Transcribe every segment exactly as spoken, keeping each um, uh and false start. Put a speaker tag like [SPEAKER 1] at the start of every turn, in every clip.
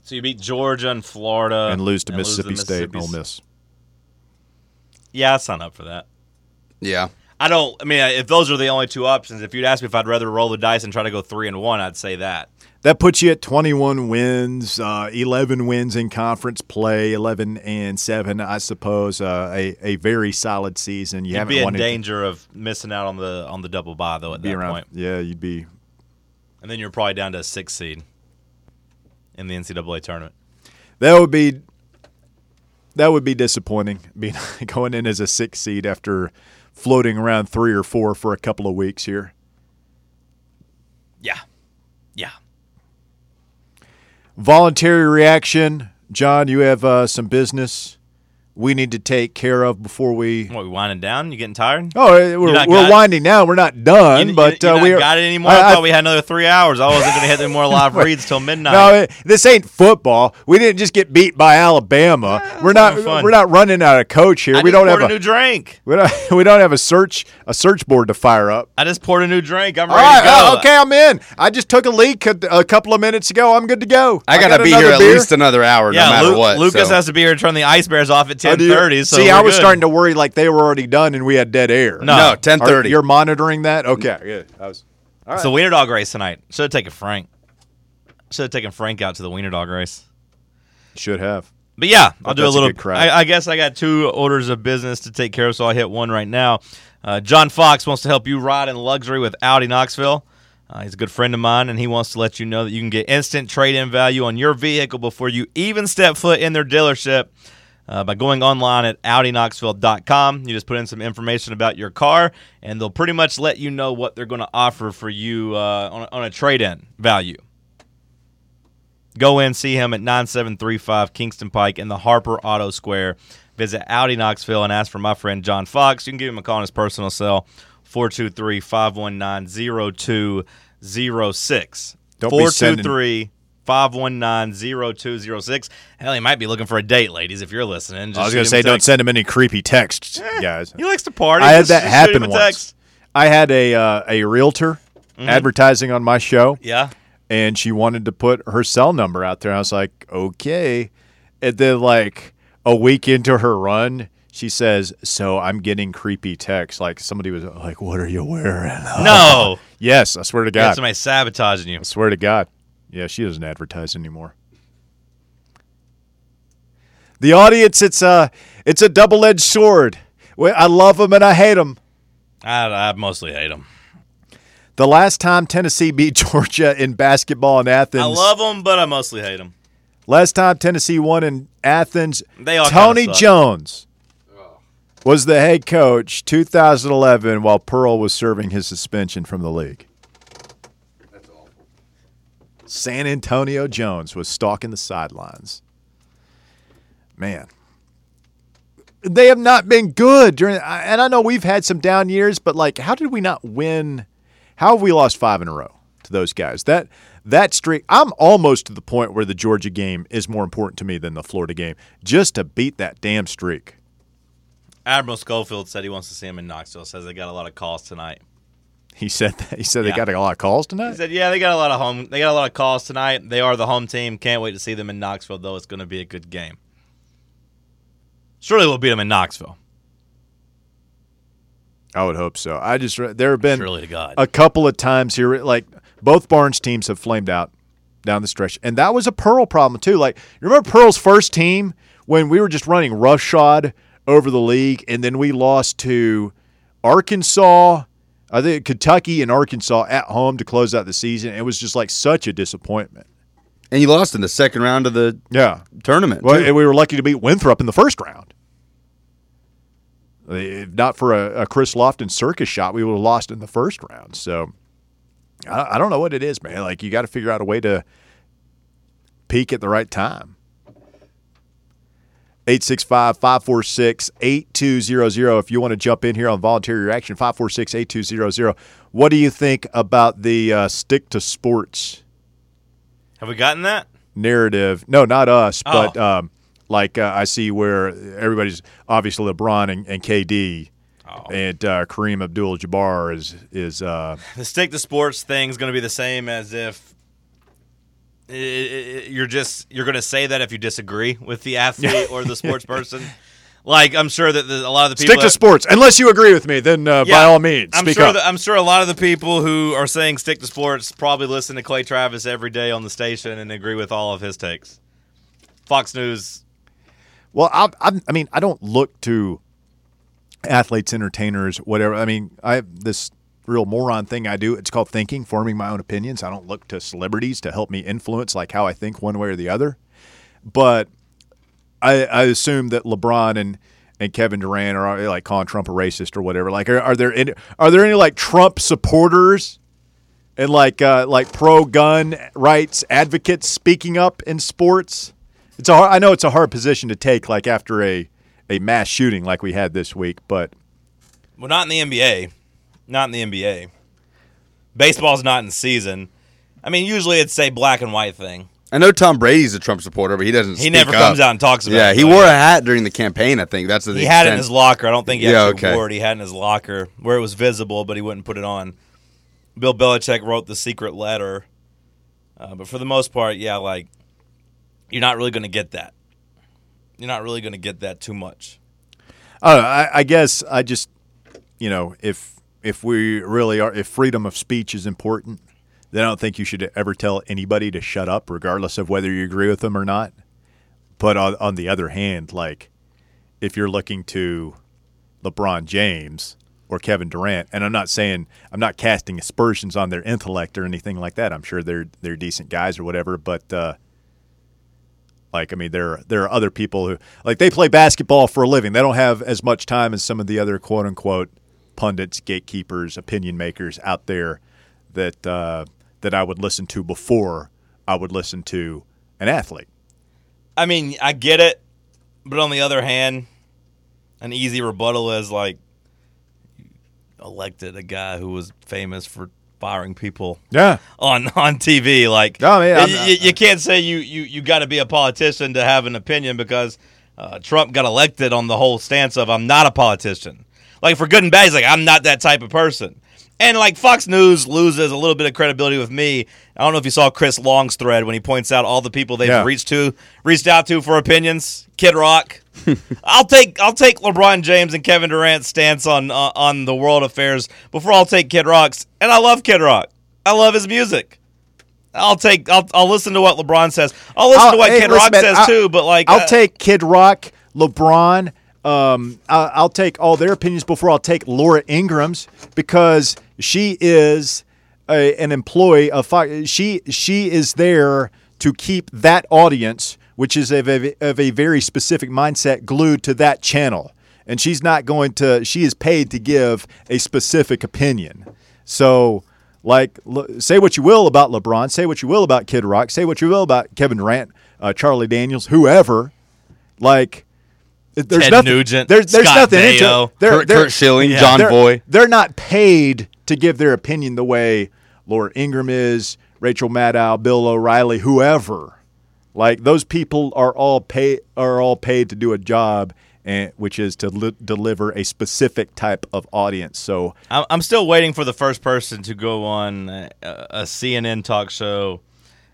[SPEAKER 1] So you beat Georgia and Florida.
[SPEAKER 2] And lose to
[SPEAKER 1] and
[SPEAKER 2] Mississippi
[SPEAKER 1] lose to
[SPEAKER 2] State and
[SPEAKER 1] Mississippi.
[SPEAKER 2] Ole Miss.
[SPEAKER 1] Yeah, I'd sign up for that.
[SPEAKER 3] Yeah.
[SPEAKER 1] I don't. I mean, if those are the only two options, if you'd ask me if I'd rather roll the dice and try to go three and one, I'd say that.
[SPEAKER 2] That puts you at twenty-one wins, uh, eleven wins in conference play, eleven and seven, I suppose. Uh, a a very solid season. You
[SPEAKER 1] You'd
[SPEAKER 2] haven't
[SPEAKER 1] be in
[SPEAKER 2] won
[SPEAKER 1] danger of missing out on the on the double bye though at
[SPEAKER 2] be
[SPEAKER 1] that
[SPEAKER 2] around,
[SPEAKER 1] point.
[SPEAKER 2] Yeah, you'd be.
[SPEAKER 1] And then you're probably down to a six seed in the N C double A tournament.
[SPEAKER 2] That would be. That would be disappointing. Being going in as a six seed after floating around three or four for a couple of weeks here.
[SPEAKER 1] Yeah, yeah.
[SPEAKER 2] Voluntary reaction, John. You have uh, some business we need to take care of before we.
[SPEAKER 1] What, we winding down? You getting tired?
[SPEAKER 2] Oh, we're,
[SPEAKER 1] not
[SPEAKER 2] we're
[SPEAKER 1] got-
[SPEAKER 2] winding down. We're not done,
[SPEAKER 1] You,
[SPEAKER 2] but
[SPEAKER 1] you, you
[SPEAKER 2] uh,
[SPEAKER 1] not
[SPEAKER 2] we are,
[SPEAKER 1] got it anymore. I,
[SPEAKER 2] I- I-
[SPEAKER 1] thought we had another three hours. I wasn't going to hit any more live reads till midnight.
[SPEAKER 2] No, it- this ain't football. We didn't just get beat by Alabama.
[SPEAKER 1] Yeah,
[SPEAKER 2] we're
[SPEAKER 1] it's
[SPEAKER 2] not.
[SPEAKER 1] having fun.
[SPEAKER 2] We're not running out of coach here.
[SPEAKER 1] I
[SPEAKER 2] we
[SPEAKER 1] just
[SPEAKER 2] don't have
[SPEAKER 1] poured
[SPEAKER 2] a.
[SPEAKER 1] a new drink.
[SPEAKER 2] we don't. We don't have a search. A search board to fire up.
[SPEAKER 1] I just poured a new drink. I'm
[SPEAKER 2] All
[SPEAKER 1] ready
[SPEAKER 2] right.
[SPEAKER 1] to go.
[SPEAKER 2] uh, okay, I'm in. I just took a leak a, a couple of minutes ago. I'm good to go.
[SPEAKER 3] I got to
[SPEAKER 2] got
[SPEAKER 3] be
[SPEAKER 2] another
[SPEAKER 3] here at
[SPEAKER 2] beer.
[SPEAKER 3] least another hour,
[SPEAKER 1] Yeah,
[SPEAKER 3] no matter
[SPEAKER 1] Lu-
[SPEAKER 3] what.
[SPEAKER 1] Lucas
[SPEAKER 3] so.
[SPEAKER 1] has to be here to turn the ice bears off at
[SPEAKER 2] Oh,
[SPEAKER 1] ten
[SPEAKER 2] do you-
[SPEAKER 1] thirty. So
[SPEAKER 2] See,
[SPEAKER 1] we're
[SPEAKER 2] I was
[SPEAKER 1] good.
[SPEAKER 2] starting to worry like they were already done and we had dead air.
[SPEAKER 1] No.
[SPEAKER 3] No, ten
[SPEAKER 2] Are-
[SPEAKER 3] thirty.
[SPEAKER 2] You're monitoring that? Okay, good. I was. All
[SPEAKER 1] It's
[SPEAKER 2] right.
[SPEAKER 1] the Wiener Dog race tonight. Should have taken Frank. Should have taken Frank out to the Wiener Dog race.
[SPEAKER 2] Should have.
[SPEAKER 1] But yeah, I'll
[SPEAKER 2] But
[SPEAKER 1] do a
[SPEAKER 2] that's a
[SPEAKER 1] little.
[SPEAKER 2] good crowd.
[SPEAKER 1] I, I guess I got two orders of business to take care of, so I'll hit one right now. Uh, John Fox wants to help you ride in luxury with Audi Knoxville. Uh, he's a good friend of mine, and he wants to let you know that you can get instant trade-in value on your vehicle before you even step foot in their dealership uh, by going online at Audi Knoxville dot com. You just put in some information about your car, and they'll pretty much let you know what they're going to offer for you uh, on, a, on a trade-in value. Go in, see him at nine seven three five Kingston Pike in the Harper Auto Square. Visit Audi Knoxville and ask for my friend John Fox. You can give him a call on his personal cell, four two three, five one nine, zero two zero six.
[SPEAKER 2] Don't be
[SPEAKER 1] four two
[SPEAKER 2] sending-
[SPEAKER 1] three, five one nine, zero two zero six. Hell, he might be looking for a date, ladies, if you're listening. Just
[SPEAKER 2] I was
[SPEAKER 1] shoot
[SPEAKER 2] going
[SPEAKER 1] him
[SPEAKER 2] to say,
[SPEAKER 1] a
[SPEAKER 2] don't
[SPEAKER 1] text.
[SPEAKER 2] send him any creepy texts,
[SPEAKER 1] Eh,
[SPEAKER 2] guys.
[SPEAKER 1] He likes to party.
[SPEAKER 2] I had
[SPEAKER 1] Just-
[SPEAKER 2] that
[SPEAKER 1] just shoot him
[SPEAKER 2] happen
[SPEAKER 1] a
[SPEAKER 2] once.
[SPEAKER 1] text.
[SPEAKER 2] I had a uh, a realtor advertising on my show,
[SPEAKER 1] Yeah.
[SPEAKER 2] and she wanted to put her cell number out there. I was like, okay. And then, like, a week into her run, she says, so I'm getting creepy texts. Like, somebody was like, what are you wearing?
[SPEAKER 1] No.
[SPEAKER 2] Yes, I swear to
[SPEAKER 1] You got
[SPEAKER 2] God.
[SPEAKER 1] somebody sabotaging you.
[SPEAKER 2] I swear to God. Yeah, she doesn't advertise anymore. The audience, it's a, it's a double-edged sword. Well, I love them and I hate them.
[SPEAKER 1] I, I mostly hate him.
[SPEAKER 2] The last time Tennessee beat Georgia in basketball in Athens.
[SPEAKER 1] I love him, but I mostly hate him.
[SPEAKER 2] Last time Tennessee won in Athens,
[SPEAKER 1] They all
[SPEAKER 2] Tony
[SPEAKER 1] kinda suck.
[SPEAKER 2] Jones was the head coach two thousand eleven while Pearl was serving his suspension from the league.
[SPEAKER 3] That's awful.
[SPEAKER 2] San Antonio Jones was stalking the sidelines. Man. They have not been good during, and I know we've had some down years, but like, how did we not win? How have we lost five in a row to those guys? That that streak, I'm almost to the point where the Georgia game is more important to me than the Florida game, just to beat that damn streak.
[SPEAKER 1] Admiral Schofield said he wants to see him in Knoxville. Says they got a lot of calls tonight.
[SPEAKER 2] He said that. He said
[SPEAKER 1] Yeah.
[SPEAKER 2] they got a lot of calls
[SPEAKER 1] He
[SPEAKER 2] tonight.
[SPEAKER 1] said, "Yeah, they got a lot of home. They got a lot of calls tonight. They are the home team. Can't wait to see them in Knoxville, though. It's going to be a good game. Surely we'll beat them in Knoxville.
[SPEAKER 2] I would hope so. I just there have been
[SPEAKER 1] Surely to God.
[SPEAKER 2] a couple of times here, like both Barnes teams have flamed out down the stretch, and that was a Pearl problem too. Like, you remember Pearl's first team when we were just running roughshod over the league, and then we lost to Arkansas, I think Kentucky and Arkansas at home to close out the season. It was just like such a disappointment.
[SPEAKER 3] And you lost in the second round of the
[SPEAKER 2] Yeah,
[SPEAKER 3] tournament.
[SPEAKER 2] well,
[SPEAKER 3] too.
[SPEAKER 2] and we were lucky to beat Winthrop in the first round. If not for a, a Chris Lofton circus shot, we would have lost in the first round. So I, I don't know what it is, man. Like, you got to figure out a way to peak at the right time. eight six five, five four six, eight two zero zero. If you want to jump in here on voluntary reaction, five four six, eight two zero zero. What do you think about the uh, stick to sports
[SPEAKER 1] Have we gotten that?
[SPEAKER 2] narrative? No, not us,
[SPEAKER 1] Oh.
[SPEAKER 2] but um, like uh, I see where everybody's obviously LeBron and, and K D
[SPEAKER 1] Oh.
[SPEAKER 2] and uh, Kareem Abdul-Jabbar is is uh,
[SPEAKER 1] The stick to sports thing is going to be the same as if I- I- you're just you're going to say that if you disagree with the athlete or the sports person. Like, I'm sure that the, a lot of the people
[SPEAKER 2] Stick to
[SPEAKER 1] that,
[SPEAKER 2] sports. Unless you agree with me, then uh,
[SPEAKER 1] Yeah,
[SPEAKER 2] by all means,
[SPEAKER 1] I'm
[SPEAKER 2] speak
[SPEAKER 1] sure
[SPEAKER 2] up.
[SPEAKER 1] that, I'm sure a lot of the people who are saying stick to sports probably listen to Clay Travis every day on the station and agree with all of his takes. Fox News.
[SPEAKER 2] Well, I, I, I mean, I don't look to athletes, entertainers, whatever. I mean, I have this real moron thing I do. It's called thinking, forming my own opinions. I don't look to celebrities to help me influence like how I think one way or the other. But I, I assume that LeBron and, and Kevin Durant are like calling Trump a racist or whatever. Like, are, are there any, are there any like Trump supporters and like uh, like pro gun rights advocates speaking up in sports? It's a hard, I know it's a hard position to take, like after a, a mass shooting like we had this week, but
[SPEAKER 1] Well, not in the N B A. Not in the N B A. Baseball's not in season. I mean, usually it's a black and white thing.
[SPEAKER 3] I know Tom Brady's a Trump supporter, but he doesn't.
[SPEAKER 1] He
[SPEAKER 3] speak
[SPEAKER 1] never
[SPEAKER 3] up.
[SPEAKER 1] comes out and talks about
[SPEAKER 3] Yeah,
[SPEAKER 1] it.
[SPEAKER 3] he
[SPEAKER 1] though.
[SPEAKER 3] wore a hat during the campaign. I think that's the
[SPEAKER 1] He had it in
[SPEAKER 3] extent.
[SPEAKER 1] his locker. I don't think he
[SPEAKER 3] Yeah,
[SPEAKER 1] actually
[SPEAKER 3] okay.
[SPEAKER 1] wore it. He had it in his locker where it was visible, but he wouldn't put it on. Bill Belichick wrote the secret letter. Uh, but for the most part, yeah, like, you're not really going to get that. You're not really going to get that too much.
[SPEAKER 2] I don't know, I, I guess I just, you know, if if we really are, if freedom of speech is important, then I don't think you should ever tell anybody to shut up, regardless of whether you agree with them or not. But on, on the other hand, like, if you're looking to LeBron James or Kevin Durant, and I'm not saying I'm not casting aspersions on their intellect or anything like that. I'm sure they're they're decent guys or whatever, but uh, like I mean, there there are other people who like they play basketball for a living. They don't have as much time as some of the other quote unquote pundits, gatekeepers, opinion makers out there that uh, that I would listen to before I would listen to an athlete.
[SPEAKER 1] I mean, I get it, but on the other hand, an easy rebuttal is like, you elected a guy who was famous for firing people
[SPEAKER 2] Yeah.
[SPEAKER 1] on, on T V. Like,
[SPEAKER 2] No, man, I'm-
[SPEAKER 1] you, you, you can't say you, you, you got to be a politician to have an opinion because uh, Trump got elected on the whole stance of I'm not a politician. Like, for good and bad, he's like, I'm not that type of person. And, like, Fox News loses a little bit of credibility with me. I don't know if you saw Chris Long's thread when he points out all the people they've
[SPEAKER 2] Yeah.
[SPEAKER 1] reached to, reached out to for opinions. Kid Rock. I'll take I'll take LeBron James and Kevin Durant's stance on uh, on the world affairs before I'll take Kid Rock's. And I love Kid Rock. I love his music. I'll take I'll I'll listen to what LeBron says. I'll listen
[SPEAKER 2] I'll-
[SPEAKER 1] to what
[SPEAKER 2] hey,
[SPEAKER 1] Kid
[SPEAKER 2] listen,
[SPEAKER 1] Rock
[SPEAKER 2] man,
[SPEAKER 1] says
[SPEAKER 2] I'll-
[SPEAKER 1] too. But like,
[SPEAKER 2] I'll
[SPEAKER 1] uh,
[SPEAKER 2] take Kid Rock, LeBron. Um, I- I'll take all their opinions before I'll take Laura Ingram's because she is a, an employee of Fox. She she is there to keep that audience, which is of a, of a very specific mindset, glued to that channel. And she's not going to. She is paid to give a specific opinion. So, like, l- say what you will about LeBron, say what you will about Kid Rock, say what you will about Kevin Durant, uh, Charlie Daniels, whoever. Like. There's
[SPEAKER 1] Ted
[SPEAKER 2] nothing,
[SPEAKER 1] Nugent,
[SPEAKER 2] there's, there's
[SPEAKER 1] Scott
[SPEAKER 2] nothing
[SPEAKER 1] Baio,
[SPEAKER 2] into they're,
[SPEAKER 3] Kurt,
[SPEAKER 2] they're,
[SPEAKER 3] Kurt Schilling,
[SPEAKER 1] yeah.
[SPEAKER 3] John
[SPEAKER 2] they're,
[SPEAKER 3] Boy.
[SPEAKER 2] They're not paid to give their opinion the way Laura Ingraham is, Rachel Maddow, Bill O'Reilly, whoever. Like those people are all pay are all paid to do a job, and which is to li- deliver a specific type of audience. So
[SPEAKER 1] I'm I'm still waiting for the first person to go on a, a C N N talk show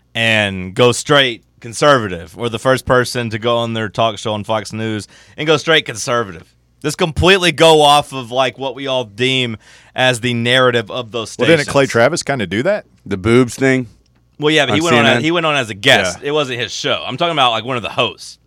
[SPEAKER 1] and go straight conservative, or the first person to go on their talk show on Fox News and go straight conservative. Just completely go off of like what we all deem as the narrative of those
[SPEAKER 2] well,
[SPEAKER 1] stations.
[SPEAKER 2] didn't Clay Travis kind of do that?
[SPEAKER 3] The boobs thing.
[SPEAKER 1] Well, yeah, but he
[SPEAKER 3] on
[SPEAKER 1] went on.
[SPEAKER 3] C N N?
[SPEAKER 1] As, he went on as a guest.
[SPEAKER 2] Yeah.
[SPEAKER 1] It wasn't his show. I'm talking about like one of the hosts.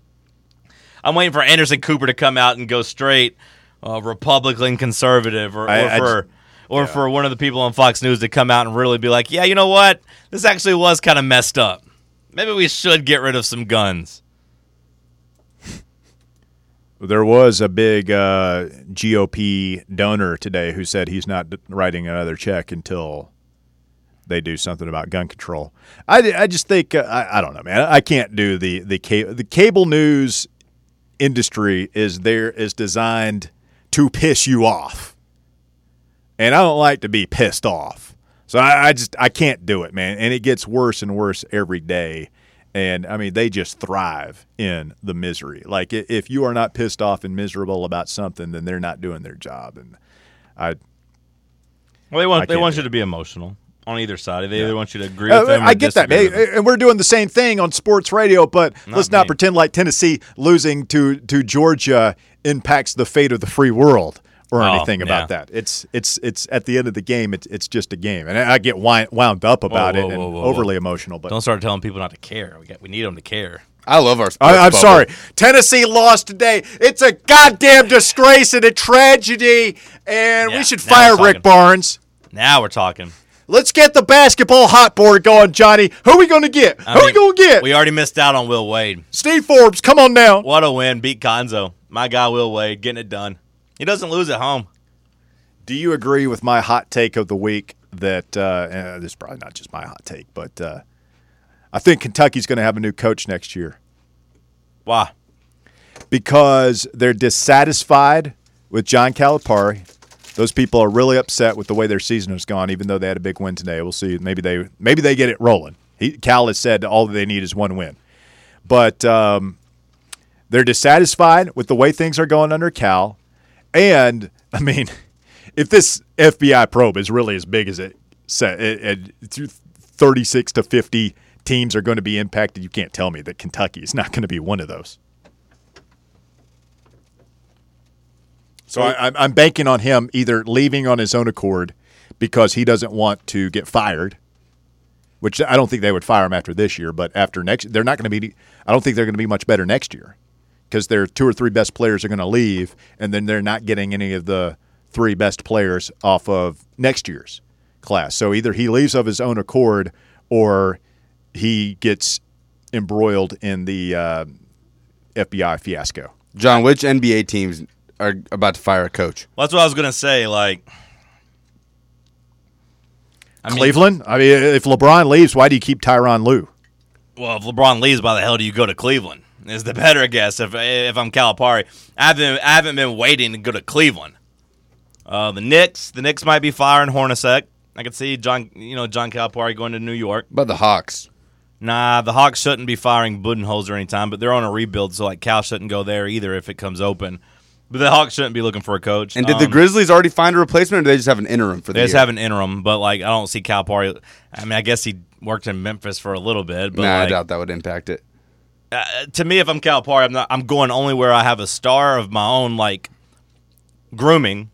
[SPEAKER 1] I'm waiting for Anderson Cooper to come out and go straight uh, Republican conservative, or, or
[SPEAKER 2] I- I
[SPEAKER 1] for
[SPEAKER 2] just-
[SPEAKER 1] or
[SPEAKER 2] yeah.
[SPEAKER 1] for one of the people on Fox News to come out and really be like, yeah, you know what, this actually was kind of messed up. Maybe we should get rid of some guns.
[SPEAKER 2] There was a big uh, G O P donor today who said he's not d- writing another check until they do something about gun control. I, I just think uh, I, I don't know, man. I can't do the the ca- the cable news industry is there is designed to piss you off, and I don't like to be pissed off. So I, I just I can't do it, man. And it gets worse and worse every day. And, I mean, they just thrive in the misery. Like, i- if you are not pissed off and miserable about something, then they're not doing their job. And I
[SPEAKER 1] Well, they
[SPEAKER 2] I
[SPEAKER 1] want they
[SPEAKER 2] can't
[SPEAKER 1] want
[SPEAKER 2] do
[SPEAKER 1] you to be emotional on either side. They either want you to agree
[SPEAKER 2] Uh,
[SPEAKER 1] with them.
[SPEAKER 2] I
[SPEAKER 1] or
[SPEAKER 2] get that,
[SPEAKER 1] disagree
[SPEAKER 2] man.
[SPEAKER 1] with them.
[SPEAKER 2] And we're doing the same thing on sports radio, but
[SPEAKER 1] Not
[SPEAKER 2] let's not
[SPEAKER 1] me.
[SPEAKER 2] pretend like Tennessee losing to to Georgia impacts the fate of the free world or
[SPEAKER 1] Oh,
[SPEAKER 2] anything about
[SPEAKER 1] yeah.
[SPEAKER 2] that. It's it's it's at the end of the game, it's it's just a game, and I I get wind, wound up about
[SPEAKER 1] whoa,
[SPEAKER 2] it and
[SPEAKER 1] whoa, whoa,
[SPEAKER 2] overly
[SPEAKER 1] whoa.
[SPEAKER 2] emotional. But
[SPEAKER 1] Don't start telling people not to care. We got, we need them to care.
[SPEAKER 3] I love our sports
[SPEAKER 2] I, I'm
[SPEAKER 3] bubble.
[SPEAKER 2] sorry, Tennessee lost today. It's a goddamn disgrace and a tragedy, and
[SPEAKER 1] Yeah,
[SPEAKER 2] we should
[SPEAKER 1] now
[SPEAKER 2] fire
[SPEAKER 1] we're
[SPEAKER 2] Rick
[SPEAKER 1] talking.
[SPEAKER 2] Barnes.
[SPEAKER 1] Now we're talking.
[SPEAKER 2] Let's get the basketball hot board going, Johnny. Who are we going to get?
[SPEAKER 1] I
[SPEAKER 2] Who are we
[SPEAKER 1] mean,
[SPEAKER 2] going to get?
[SPEAKER 1] We already missed out on Will Wade.
[SPEAKER 2] Steve Forbes, come on now.
[SPEAKER 1] What a win. Beat Konzo. My guy Will Wade getting it done. He doesn't lose at home.
[SPEAKER 2] Do you agree with my hot take of the week that uh, uh, this is probably not just my hot take, but uh, I think Kentucky's going to have a new coach next year
[SPEAKER 1] Why?
[SPEAKER 2] because they're dissatisfied with John Calipari. Those people are really upset with the way their season has gone, even though they had a big win today. We'll see. Maybe they maybe they get it rolling. He, Cal has said all that they need is one win. But um, they're dissatisfied with the way things are going under Cal. And, I mean, if this F B I probe is really as big as it said, it, it, thirty-six to fifty teams are going to be impacted, you can't tell me that Kentucky is not going to be one of those. So I, I'm- I'm banking on him either leaving on his own accord because he doesn't want to get fired, which I don't think they would fire him after this year, but after next, they're not going to be. I don't think they're going to be much better next year because their two or three best players are going to leave, and then they're not getting any of the three best players off of next year's class. So either he leaves of his own accord, or he gets embroiled in the uh, F B I fiasco.
[SPEAKER 3] John, which N B A teams are about to fire a coach?
[SPEAKER 1] Well, that's what I was going to say. Like, I mean,
[SPEAKER 2] Cleveland. I mean, if LeBron leaves, why do you keep Tyronn Lue?
[SPEAKER 1] well, if LeBron leaves, why the hell do you go to Cleveland? Is the better guess if if I'm Calipari. I haven't I haven't been waiting to go to Cleveland. Uh, the Knicks, the Knicks might be firing Hornacek. I could see John, you know, John Calipari going to New York.
[SPEAKER 3] But the Hawks.
[SPEAKER 1] Nah, the Hawks shouldn't be firing Budenholzer anytime, but they're on a rebuild, so like Cal shouldn't go there either if it comes open. But the Hawks shouldn't be looking for a coach.
[SPEAKER 3] And did the
[SPEAKER 1] Um,
[SPEAKER 3] Grizzlies already find a replacement, or do they just have an interim for the
[SPEAKER 1] They just
[SPEAKER 3] year?
[SPEAKER 1] have an interim, but like I don't see Calipari. I mean, I guess he worked in Memphis for a little bit, but
[SPEAKER 3] Nah, I
[SPEAKER 1] like,
[SPEAKER 3] doubt that would impact it.
[SPEAKER 1] uh, to me, if I'm Calipari, I'm not. I'm going only where I have a star of my own, like grooming.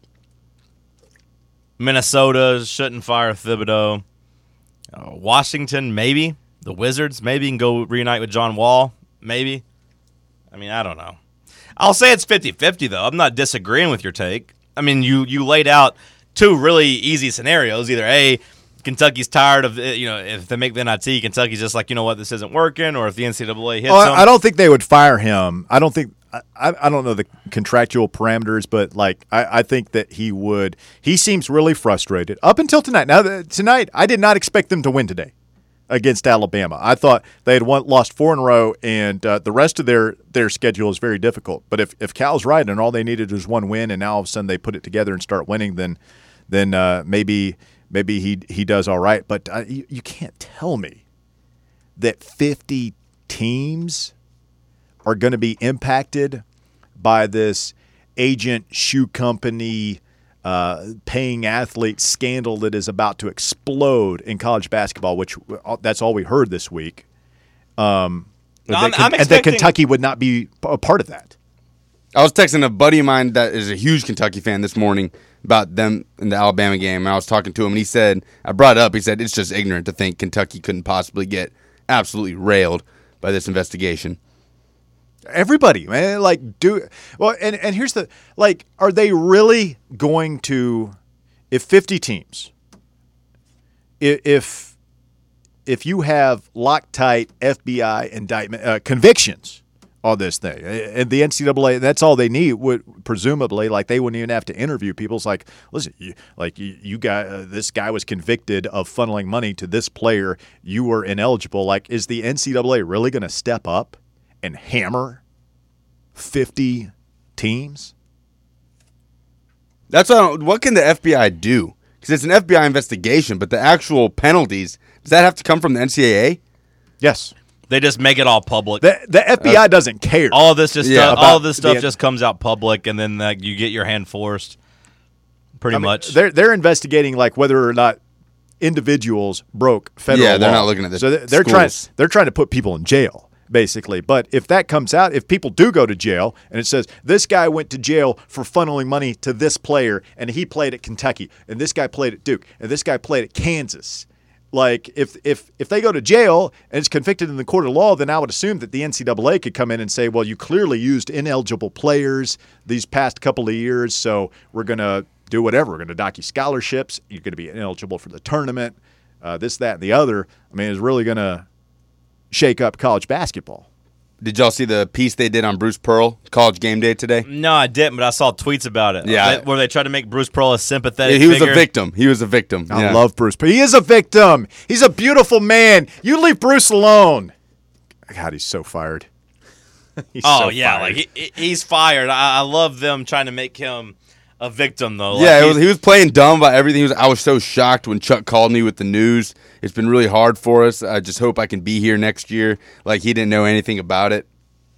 [SPEAKER 1] Minnesota shouldn't fire Thibodeau. Uh, Washington, maybe. The Wizards, maybe you can go reunite with John Wall, maybe. I mean, I don't know. I'll say it's fifty-fifty, though. I'm not disagreeing with your take. I mean, you you laid out two really easy scenarios. Either A, Kentucky's tired of, it, you know, if they make the N I T, Kentucky's just like, you know what, this isn't working, or if the N C double A hits
[SPEAKER 2] Oh,
[SPEAKER 1] them.
[SPEAKER 2] I, I don't think they would fire him. I don't think. I, I don't know the contractual parameters, but like I, I think that he would. He seems really frustrated up until tonight. Now th- tonight, I did not expect them to win today against Alabama. I thought they had won, lost four in a row, and uh, the rest of their their schedule is very difficult. But if if Cal's right and all they needed was one win, and now all of a sudden they put it together and start winning, then then uh, maybe maybe he he does all right. But uh, you, you can't tell me that fifty teams are going to be impacted by this agent shoe company uh, paying athletes scandal that is about to explode in college basketball, which uh, that's all we heard this week. Um,
[SPEAKER 1] No,
[SPEAKER 2] that
[SPEAKER 1] I'm-
[SPEAKER 2] Ken-
[SPEAKER 1] I'm
[SPEAKER 2] and that
[SPEAKER 1] expecting-
[SPEAKER 2] Kentucky would not be a part of that.
[SPEAKER 3] I was texting a buddy of mine that is a huge Kentucky fan this morning about them in the Alabama game, and I was talking to him, and he said, I brought it up, he said, it's just ignorant to think Kentucky couldn't possibly get absolutely railed by this investigation.
[SPEAKER 2] Everybody, man, like do well, and and here's the like, are they really going to, if fifty teams, i- if if you have Loctite F B I indictment uh, convictions on this thing, and the N C double A, that's all they need. Would presumably, like, they wouldn't even have to interview people. It's like, listen, you, like you, you got uh, this guy was convicted of funneling money to this player. You were ineligible. Like, is the N C double A really going to step up and hammer fifty teams?
[SPEAKER 3] That's what, what can the F B I do? Because it's an F B I investigation, but the actual penalties, does that have to come from the N C double A?
[SPEAKER 2] Yes.
[SPEAKER 1] They just make it all public.
[SPEAKER 2] The the F B I doesn't care.
[SPEAKER 1] all of this just
[SPEAKER 3] Yeah,
[SPEAKER 1] stuff,
[SPEAKER 2] about
[SPEAKER 1] all of this stuff
[SPEAKER 2] the-
[SPEAKER 1] just comes out public, and then like, you get your hand forced. Pretty
[SPEAKER 2] I mean,
[SPEAKER 1] much.
[SPEAKER 2] They're they're investigating like whether or not individuals broke federal
[SPEAKER 3] Yeah, they're
[SPEAKER 2] law.
[SPEAKER 3] not looking at the
[SPEAKER 2] So they're, they're trying
[SPEAKER 3] schools.
[SPEAKER 2] they're trying to put people in jail, basically. But if that comes out, if people do go to jail and it says this guy went to jail for funneling money to this player and he played at Kentucky and this guy played at Duke and this guy played at Kansas, like if if if they go to jail and it's convicted in the court of law, then I would assume that the N C double A could come in and say, well, you clearly used ineligible players these past couple of years, so we're going to do whatever. We're going to dock you scholarships. You're going to be ineligible for the tournament, uh, this, that, and the other. I mean, it's really going to shake up college basketball.
[SPEAKER 3] Did y'all see the piece they did on Bruce Pearl, College Game Day today?
[SPEAKER 1] No, I didn't, but I saw tweets about it.
[SPEAKER 3] Yeah.
[SPEAKER 1] They- where they tried to make Bruce Pearl a sympathetic
[SPEAKER 3] He was
[SPEAKER 1] figure.
[SPEAKER 3] a victim. He was a victim.
[SPEAKER 2] I
[SPEAKER 3] Yeah.
[SPEAKER 2] love Bruce. He is a victim. He's a beautiful man. You leave Bruce alone. God, he's so fired. He's
[SPEAKER 1] Oh,
[SPEAKER 2] so
[SPEAKER 1] yeah,
[SPEAKER 2] fired.
[SPEAKER 1] like he, he's fired. I, I love them trying to make him a victim, though. Like,
[SPEAKER 3] Yeah, it
[SPEAKER 1] he's-
[SPEAKER 3] was, he was playing dumb about everything. He was, I was so shocked when Chuck called me with the news. It's been really hard for us. I just hope I can be here next year. Like, he didn't know anything about it.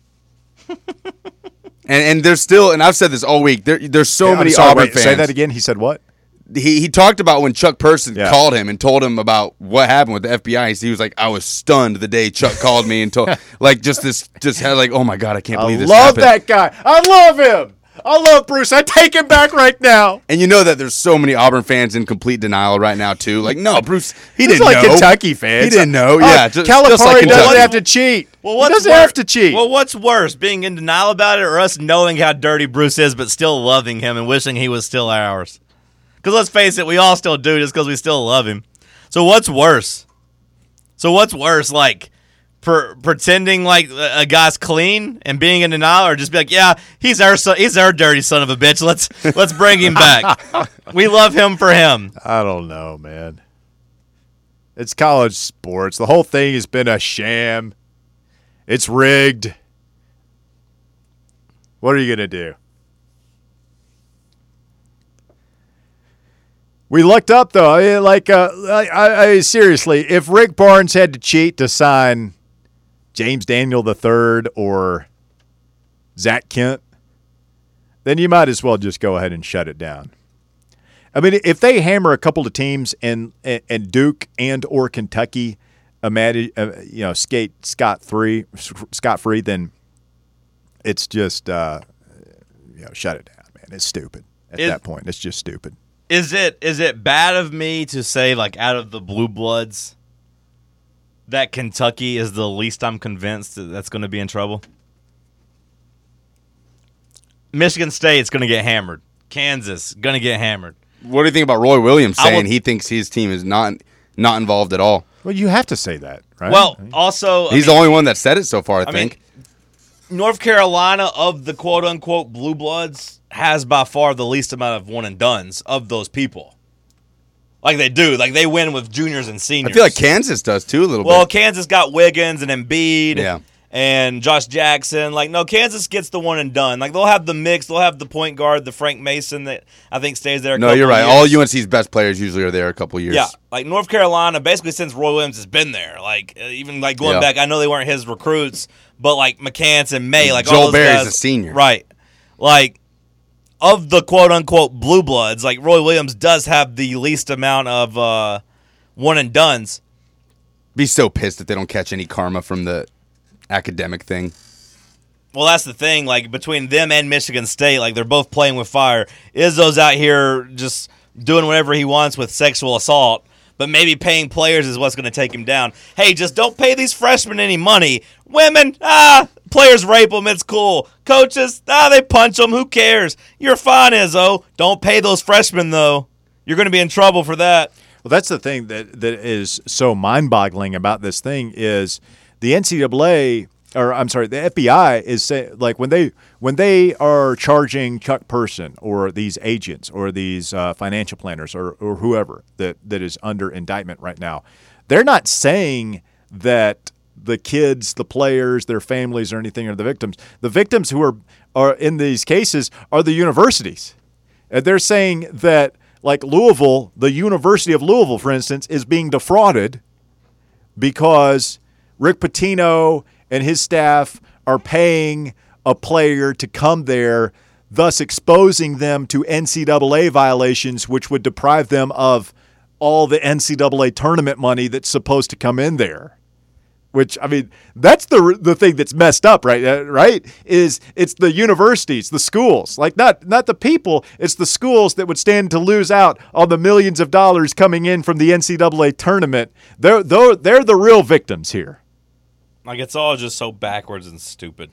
[SPEAKER 3] and and there's still, and I've said this all week, there, there's so
[SPEAKER 2] I'm
[SPEAKER 3] many
[SPEAKER 2] sorry,
[SPEAKER 3] Auburn
[SPEAKER 2] wait,
[SPEAKER 3] fans.
[SPEAKER 2] Say that again. He said what?
[SPEAKER 3] He, he talked about when Chuck Person
[SPEAKER 2] Yeah.
[SPEAKER 3] called him and told him about what happened with the F B I. He was like, I was stunned the day Chuck called me and told, like, just this, just had like, oh my God, I can't
[SPEAKER 2] I
[SPEAKER 3] believe this
[SPEAKER 2] love
[SPEAKER 3] happened.
[SPEAKER 2] that guy. I love him. I love Bruce. I take him back right now.
[SPEAKER 3] And you know that there's so many Auburn fans in complete denial right now too. Like, no, Bruce, he
[SPEAKER 2] He's
[SPEAKER 3] didn't
[SPEAKER 2] like
[SPEAKER 3] know.
[SPEAKER 2] Kentucky fans.
[SPEAKER 3] He didn't know.
[SPEAKER 2] Uh,
[SPEAKER 3] Yeah, just,
[SPEAKER 2] Calipari
[SPEAKER 3] just like
[SPEAKER 2] doesn't
[SPEAKER 3] Kentucky.
[SPEAKER 2] have to cheat.
[SPEAKER 1] Well,
[SPEAKER 2] he
[SPEAKER 1] what's
[SPEAKER 2] doesn't
[SPEAKER 1] wor-
[SPEAKER 2] have to cheat.
[SPEAKER 1] Well, what's worse, being in denial about it or us knowing how dirty Bruce is but still loving him and wishing he was still ours? Because let's face it, we all still do just because we still love him. So what's worse? So what's worse, like per- pretending like a a guy's clean and being in denial, or just be like, yeah, he's our son, he's our dirty son of a bitch. Let's let's bring him back. We love him for him.
[SPEAKER 2] I don't know, man. It's college sports. The whole thing has been a sham. It's rigged. What are you going to do? We looked up, though. I mean, like, uh, I, I, I seriously, if Rick Barnes had to cheat to sign James Daniel the third or Zach Kent, then you might as well just go ahead and shut it down. I mean, if they hammer a couple of teams and and Duke and or Kentucky, imagine, uh, you know, skate scot free, scot free, then it's just uh, you know, shut it down, man. It's stupid at
[SPEAKER 1] Is-
[SPEAKER 2] that point. It's just stupid.
[SPEAKER 1] Is it is it bad of me to say, like, out of the Blue Bloods, that Kentucky is the least I'm convinced that that's going to be in trouble? Michigan State's going to get hammered. Kansas going to get hammered.
[SPEAKER 3] What do you think about Roy Williams
[SPEAKER 1] I
[SPEAKER 3] saying
[SPEAKER 1] will-
[SPEAKER 3] he thinks his team is not not involved at all?
[SPEAKER 2] Well, you have to say that, right?
[SPEAKER 1] Well, also, I
[SPEAKER 3] He's
[SPEAKER 1] mean,
[SPEAKER 3] the only one that said it so far, I,
[SPEAKER 1] I
[SPEAKER 3] think.
[SPEAKER 1] mean, North Carolina, of the quote-unquote Blue Bloods, has by far the least amount of one-and-dones of those people. Like they do. Like they win with juniors and seniors.
[SPEAKER 3] I feel like Kansas does too a little
[SPEAKER 1] Well,
[SPEAKER 3] bit.
[SPEAKER 1] Kansas got Wiggins and Embiid
[SPEAKER 3] Yeah.
[SPEAKER 1] and Josh Jackson. Like, no, Kansas gets the one and done. Like, they'll have the mix. They'll have the point guard, the Frank Mason that I think stays there a
[SPEAKER 3] No,
[SPEAKER 1] couple
[SPEAKER 3] you're right.
[SPEAKER 1] of
[SPEAKER 3] All
[SPEAKER 1] years.
[SPEAKER 3] U N C's best players usually are there a couple years.
[SPEAKER 1] Yeah, like North Carolina, basically since Roy Williams has been there. Like, uh, even like going
[SPEAKER 3] Yeah.
[SPEAKER 1] back, I know they weren't his recruits, but like McCants and May, like
[SPEAKER 3] Joel
[SPEAKER 1] all those
[SPEAKER 3] Berry's
[SPEAKER 1] guys,
[SPEAKER 3] a senior.
[SPEAKER 1] right? Like, of the quote unquote Blue Bloods, like Roy Williams does have the least amount of uh, one and dones.
[SPEAKER 3] Be so pissed if they don't catch any karma from the academic thing.
[SPEAKER 1] Well, that's the thing. Like, between them and Michigan State, like, they're both playing with fire. Izzo's out here just doing whatever he wants with sexual assault, but maybe paying players is what's going to take him down. Hey, just don't pay these freshmen any money. Women, ah, players rape them. It's cool. Coaches, ah, they punch them. Who cares? You're fine, Izzo. Don't pay those freshmen, though. You're going to be in trouble for that.
[SPEAKER 2] Well, that's the thing that, that is so mind-boggling about this thing is the N C double A, or I'm sorry, the F B I is say, like when they when they are charging Chuck Person or these agents or these uh, financial planners or, or whoever that, that is under indictment right now, they're not saying that the kids, the players, their families, or anything are the victims. The victims who are are in these cases are the universities. And they're saying that, like Louisville, the University of Louisville, for instance, is being defrauded because Rick Pitino and his staff are paying a player to come there, thus exposing them to N C double A violations, which would deprive them of all the N C double A tournament money that's supposed to come in there. Which, I mean, that's the the thing that's messed up, right? Uh, right? Is it's the universities, the schools, like not not the people. It's the schools that would stand to lose out on the millions of dollars coming in from the N C double A tournament. They're they're, they're the real victims here.
[SPEAKER 1] Like, it's all just so backwards and stupid.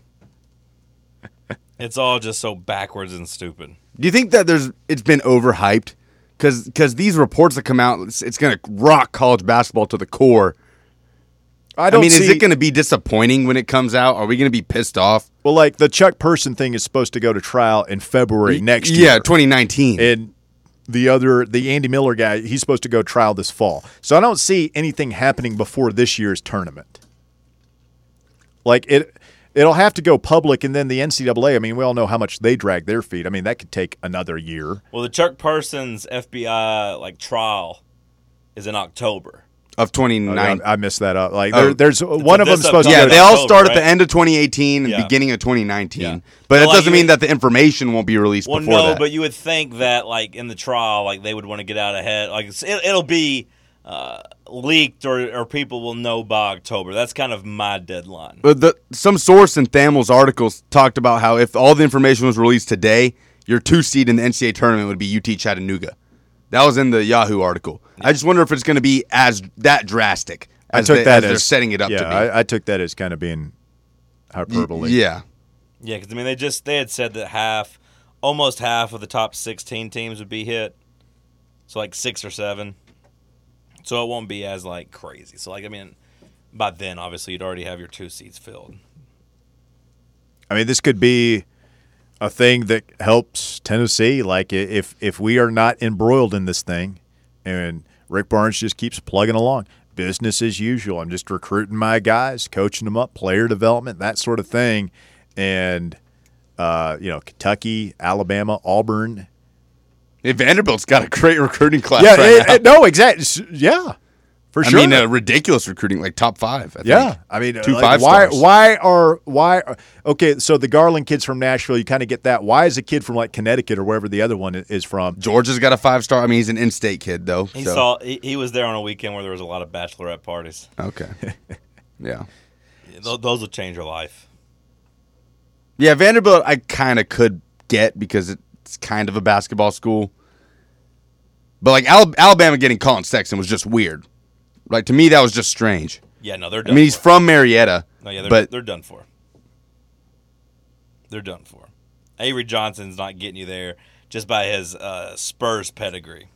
[SPEAKER 1] It's all just so backwards and stupid.
[SPEAKER 3] Do you think that there's it's been overhyped? Because because these reports that come out, it's, it's going to rock college basketball to the core.
[SPEAKER 2] I don't
[SPEAKER 3] I mean,
[SPEAKER 2] see,
[SPEAKER 3] is it going to be disappointing when it comes out? Are we going to be pissed off?
[SPEAKER 2] Well, like the Chuck Person thing is supposed to go to trial in February next year.
[SPEAKER 3] Yeah, twenty nineteen.
[SPEAKER 2] And the other, the Andy Miller guy, he's supposed to go trial this fall. So I don't see anything happening before this year's tournament. Like it, it'll have to go public, and then the N C double A. I mean, we all know how much they drag their feet. I mean, that could take another year.
[SPEAKER 1] Well, the Chuck Parsons F B I like trial is in October.
[SPEAKER 3] Of twenty nineteen.
[SPEAKER 2] I, I missed that up. Like
[SPEAKER 3] Oh.
[SPEAKER 2] there, there's one of them
[SPEAKER 1] this
[SPEAKER 2] supposed to
[SPEAKER 3] Yeah,
[SPEAKER 2] go
[SPEAKER 3] they
[SPEAKER 2] to-
[SPEAKER 3] all
[SPEAKER 1] October,
[SPEAKER 3] start at
[SPEAKER 1] right?
[SPEAKER 3] the end of twenty eighteen and
[SPEAKER 1] Yeah.
[SPEAKER 3] beginning of twenty nineteen.
[SPEAKER 1] Yeah.
[SPEAKER 3] But
[SPEAKER 1] But
[SPEAKER 3] it
[SPEAKER 1] like
[SPEAKER 3] doesn't
[SPEAKER 1] you-
[SPEAKER 3] mean that the information won't be released
[SPEAKER 1] Well,
[SPEAKER 3] before
[SPEAKER 1] no,
[SPEAKER 3] that.
[SPEAKER 1] but you would think that like in the trial, like they would want to get out ahead. Like it's, it, it'll be uh, leaked or or people will know by October. That's kind of my deadline.
[SPEAKER 3] But the, some source in Thamel's articles talked about how if all the information was released today, your two seed in the N C double A tournament would be U T Chattanooga. That was in the Yahoo article. I just wonder if it's going to be as that drastic
[SPEAKER 2] I
[SPEAKER 3] as,
[SPEAKER 2] took
[SPEAKER 3] they,
[SPEAKER 2] that
[SPEAKER 3] as they're
[SPEAKER 2] as
[SPEAKER 3] setting it up
[SPEAKER 2] yeah,
[SPEAKER 3] to be.
[SPEAKER 2] I, I took that as kind of being hyperbole.
[SPEAKER 3] Yeah.
[SPEAKER 1] Yeah, because I mean they just they had said that half, almost half of the top sixteen teams would be hit, so like six or seven. So it won't be as like crazy. So like I mean, by then obviously you'd already have your two seats filled.
[SPEAKER 2] I mean, this could be a thing that helps Tennessee. Like if if we are not embroiled in this thing, and Rick Barnes just keeps plugging along, business as usual. I'm just recruiting my guys, coaching them up, player development, that sort of thing, and uh, you know, Kentucky, Alabama, Auburn.
[SPEAKER 3] Hey, Vanderbilt's got a great recruiting class
[SPEAKER 2] Yeah,
[SPEAKER 3] right
[SPEAKER 2] it-
[SPEAKER 3] now.
[SPEAKER 2] it- no, exactly. Yeah, for
[SPEAKER 3] I
[SPEAKER 2] sure.
[SPEAKER 3] mean, uh, ridiculous recruiting, like top five. I
[SPEAKER 2] Yeah,
[SPEAKER 3] think.
[SPEAKER 2] I mean,
[SPEAKER 3] two
[SPEAKER 2] like,
[SPEAKER 3] five
[SPEAKER 2] why,
[SPEAKER 3] stars.
[SPEAKER 2] Why are why? Are, okay, so the Garland kids from Nashville, you kind of get that. Why is a kid from like Connecticut or wherever the other one is from?
[SPEAKER 3] Georgia's got a five star. I mean, he's an in-state kid though.
[SPEAKER 1] He
[SPEAKER 3] so.
[SPEAKER 1] saw he, he was there on a weekend where there was a lot of bachelorette parties.
[SPEAKER 3] Okay. Yeah.
[SPEAKER 1] Th- those will change your life.
[SPEAKER 3] Yeah, Vanderbilt I kind of could get because it's kind of a basketball school. But like Al- Alabama getting Colin Sexton was just weird. Like to me that was just strange.
[SPEAKER 1] Yeah, no, they're
[SPEAKER 3] I
[SPEAKER 1] done.
[SPEAKER 3] mean, he's
[SPEAKER 1] for.
[SPEAKER 3] from Marietta.
[SPEAKER 1] No, yeah, they're,
[SPEAKER 3] but
[SPEAKER 1] they're done for. They're done for. Avery Johnson's not getting you there just by his uh, Spurs pedigree.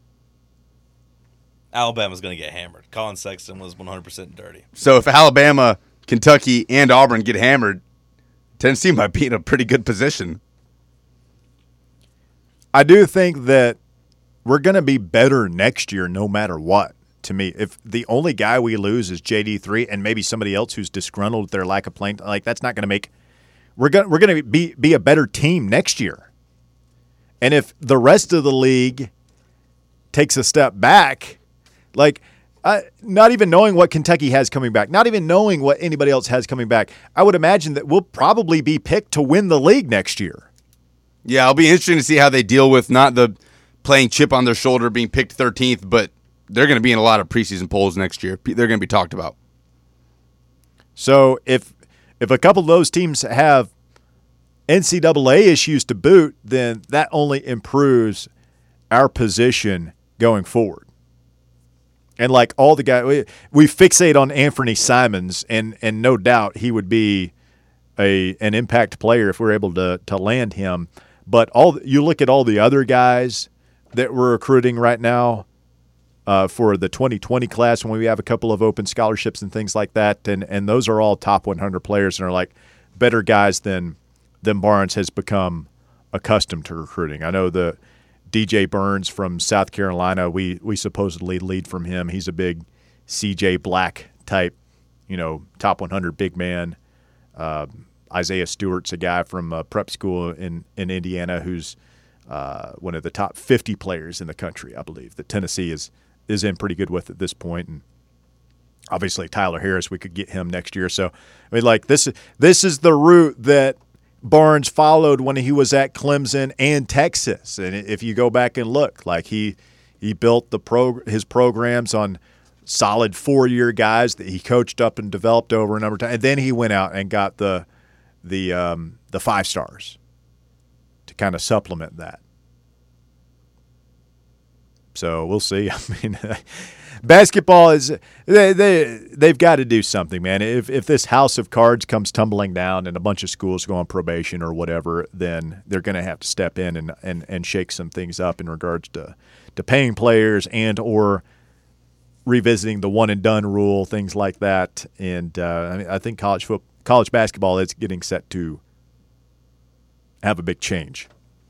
[SPEAKER 1] Alabama's going to get hammered. Colin Sexton was one hundred percent dirty.
[SPEAKER 3] So if Alabama, Kentucky, and Auburn get hammered, Tennessee might be in a pretty good position.
[SPEAKER 2] I do think that we're going to be better next year no matter what, to me. If the only guy we lose is J D three and maybe somebody else who's disgruntled with their lack of playing, like that's not going to make – we're going we're going to be, be a better team next year. And if the rest of the league takes a step back, like I, not even knowing what Kentucky has coming back, not even knowing what anybody else has coming back, I would imagine that we'll probably be picked to win the league next year.
[SPEAKER 3] Yeah, it'll be interesting to see how they deal with not the playing chip on their shoulder being picked thirteenth, but they're going to be in a lot of preseason polls next year. They're going to be talked about.
[SPEAKER 2] So if if a couple of those teams have N C double A issues to boot, then that only improves our position going forward. And like all the guys, we, we fixate on Anthony Simons, and and no doubt he would be a an impact player if we're able to to land him. But all you look at all the other guys that we're recruiting right now uh, for the twenty twenty class, when we have a couple of open scholarships and things like that, and and those are all top one hundred players and are like better guys than than Barnes has become accustomed to recruiting. I know the D J Burns from South Carolina, we we supposedly lead from him. He's a big C J Black type, you know, top one hundred big man. Uh, Isaiah Stewart's a guy from uh, prep school in, in Indiana who's uh, one of the top fifty players in the country, I believe, that Tennessee is is in pretty good with at this point. And obviously Tyler Harris, we could get him next year. So, I mean, like this, this is the route that Barnes followed when he was at Clemson and Texas. And if you go back and look, like he He built the pro his programs on solid four-year guys that he coached up and developed over a number of times. And then he went out and got the the um, the five stars to kind of supplement that. So we'll see. I mean, basketball is they they they've got to do something, man. If if this house of cards comes tumbling down and a bunch of schools go on probation or whatever, then they're going to have to step in and, and, and shake some things up in regards to, to paying players and or revisiting the one and done rule, things like that. And uh, I mean, I think college football, college basketball is getting set to have a big change.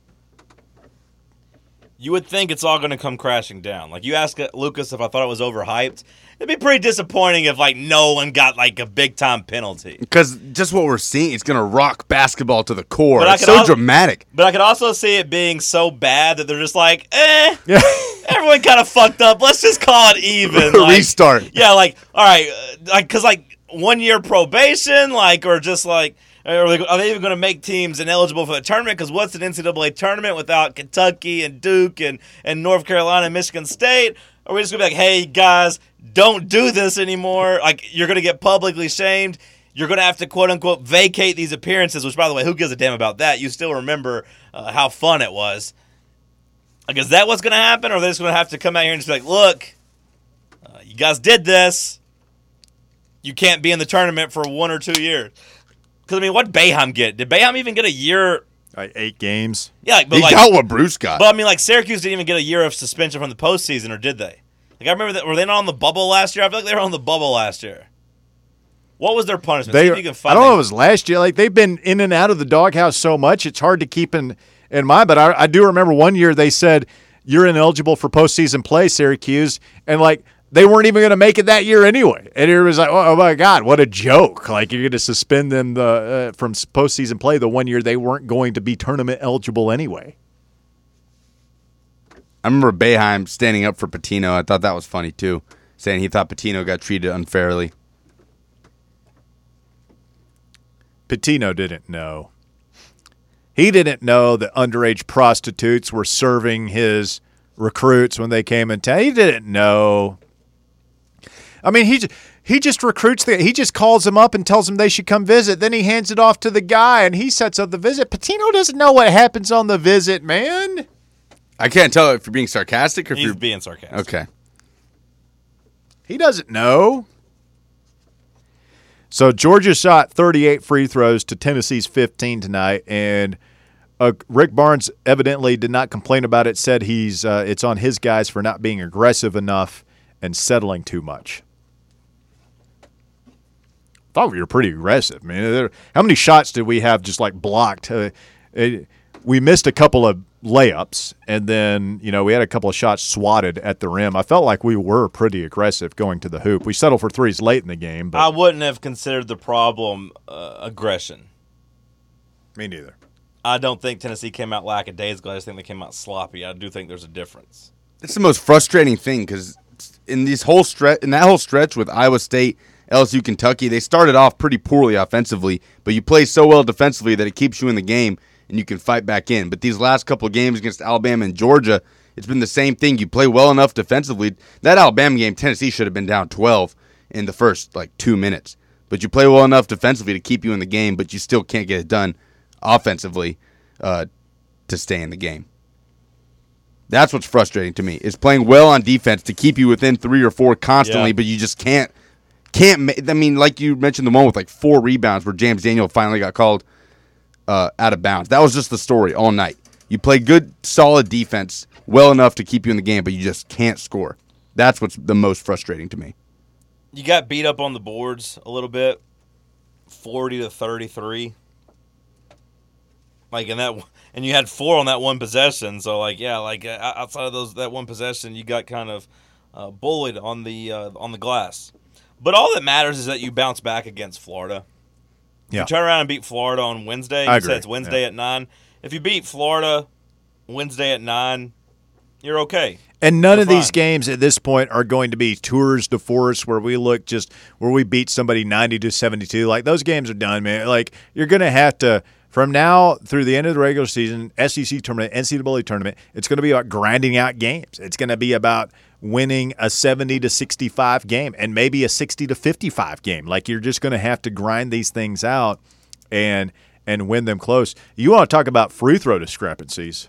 [SPEAKER 1] You would think it's all going to come crashing down. Like, you asked Lucas if I thought it was overhyped. It'd be pretty disappointing if, like, no one got, like, a big-time penalty.
[SPEAKER 3] Because just what we're seeing, it's going to rock basketball to the core.
[SPEAKER 1] But
[SPEAKER 3] it's so
[SPEAKER 1] al-
[SPEAKER 3] dramatic.
[SPEAKER 1] But I could also see it being so bad that they're just like, eh,
[SPEAKER 2] Yeah.
[SPEAKER 1] everyone kind of fucked up. Let's just call it even. Like,
[SPEAKER 3] Restart.
[SPEAKER 1] Yeah, like, all right, uh, like, because, like, one-year probation, like, or just, like, Are they, are they even going to make teams ineligible for the tournament? Because what's an N C double A tournament without Kentucky and Duke and, and North Carolina and Michigan State? Are we just going to be like, hey, guys, don't do this anymore? Like, you're going to get publicly shamed. You're going to have to, quote-unquote, vacate these appearances, which, by the way, who gives a damn about that? You still remember uh, how fun it was. Like, is that what's going to happen? Or are they just going to have to come out here and just be like, look, uh, you guys did this. You can't be in the tournament for one or two years. Because, I mean, what did Boeheim get? Did Boeheim even get a year?
[SPEAKER 2] Like eight games.
[SPEAKER 1] Yeah, like, but
[SPEAKER 3] He
[SPEAKER 1] like,
[SPEAKER 3] got what Bruce got.
[SPEAKER 1] but I mean, like, Syracuse didn't even get a year of suspension from the postseason, or did they? Like, I remember that. Were they not on the bubble last year? I feel like they were on the bubble last year. What was their punishment?
[SPEAKER 2] They,
[SPEAKER 1] See if you can find
[SPEAKER 2] I don't know
[SPEAKER 1] it.
[SPEAKER 2] if it was last year. Like, they've been in and out of the doghouse so much, it's hard to keep in, in mind. But I, I do remember one year they said, you're ineligible for postseason play, Syracuse. And, like, they weren't even going to make it that year anyway. And it was like, oh, my God, what a joke. Like, you're going to suspend them the, uh, from postseason play the one year they weren't going to be tournament eligible anyway.
[SPEAKER 3] I remember Boeheim standing up for Patino. I thought that was funny, too, saying he thought Patino got treated unfairly.
[SPEAKER 2] Patino didn't know. He didn't know that underage prostitutes were serving his recruits when they came in town. He didn't know. I mean, he he just recruits the. He just calls them up and tells them they should come visit. Then he hands it off to the guy, and he sets up the visit. Patino doesn't know what happens on the visit, man.
[SPEAKER 3] I can't tell if you're being sarcastic or if
[SPEAKER 1] He's
[SPEAKER 3] you're
[SPEAKER 1] being sarcastic.
[SPEAKER 3] okay.
[SPEAKER 2] He doesn't know. So Georgia shot thirty-eight free throws to Tennessee's fifteen tonight, and uh, Rick Barnes evidently did not complain about it. Said he's uh, it's on his guys for not being aggressive enough and settling too much. Thought we were pretty aggressive, man. There, how many shots did we have just like blocked? Uh, it, we missed a couple of layups, and then you know we had a couple of shots swatted at the rim. I felt like we were pretty aggressive going to the hoop. We settled for threes late in the game, but
[SPEAKER 1] I wouldn't have considered the problem uh, aggression.
[SPEAKER 2] me neither.
[SPEAKER 1] I don't think Tennessee came out lackadaisical. I just think they came out sloppy. I do think there's a difference.
[SPEAKER 3] It's the most frustrating thing because in these whole stretch, in that whole stretch with Iowa State, L S U, Kentucky, they started off pretty poorly offensively, but you play so well defensively that it keeps you in the game and you can fight back in. But these last couple of games against Alabama and Georgia, it's been the same thing. You play well enough defensively. That Alabama game, Tennessee should have been down twelve in the first like two minutes. But you play well enough defensively to keep you in the game, but you still can't get it done offensively uh, to stay in the game. That's what's frustrating to me, is playing well on defense to keep you within three or four constantly,
[SPEAKER 1] Yeah.
[SPEAKER 3] but you just can't. Can't. Ma- I mean, like you mentioned, the one with like four rebounds where James Daniel finally got called uh, out of bounds. That was just the story all night. You play good, solid defense well enough to keep you in the game, but you just can't score. That's what's the most frustrating to me.
[SPEAKER 1] You got beat up on the boards a little bit, forty to thirty-three. Like in that, and you had four on that one possession. So like, yeah, like uh, outside of those that one possession, you got kind of uh, bullied on the uh, on the glass. But all that matters is that you bounce back against Florida.
[SPEAKER 2] Yeah.
[SPEAKER 1] You turn around and beat Florida on Wednesday.
[SPEAKER 2] I
[SPEAKER 1] You
[SPEAKER 2] agree.
[SPEAKER 1] said it's Wednesday
[SPEAKER 2] Yeah.
[SPEAKER 1] at nine. If you beat Florida Wednesday at nine, you're okay.
[SPEAKER 2] And none
[SPEAKER 1] You're
[SPEAKER 2] of these
[SPEAKER 1] fine.
[SPEAKER 2] games at this point are going to be tours de force where we look just where we beat somebody ninety to seventy-two. Like those games are done, man. Like you're going to have to From now through the end of the regular season, S E C tournament, N C double A tournament, it's going to be about grinding out games. It's going to be about winning a seventy to sixty-five game and maybe a sixty to fifty-five game. Like, you're just going to have to grind these things out and and win them close. You want to talk about free throw discrepancies.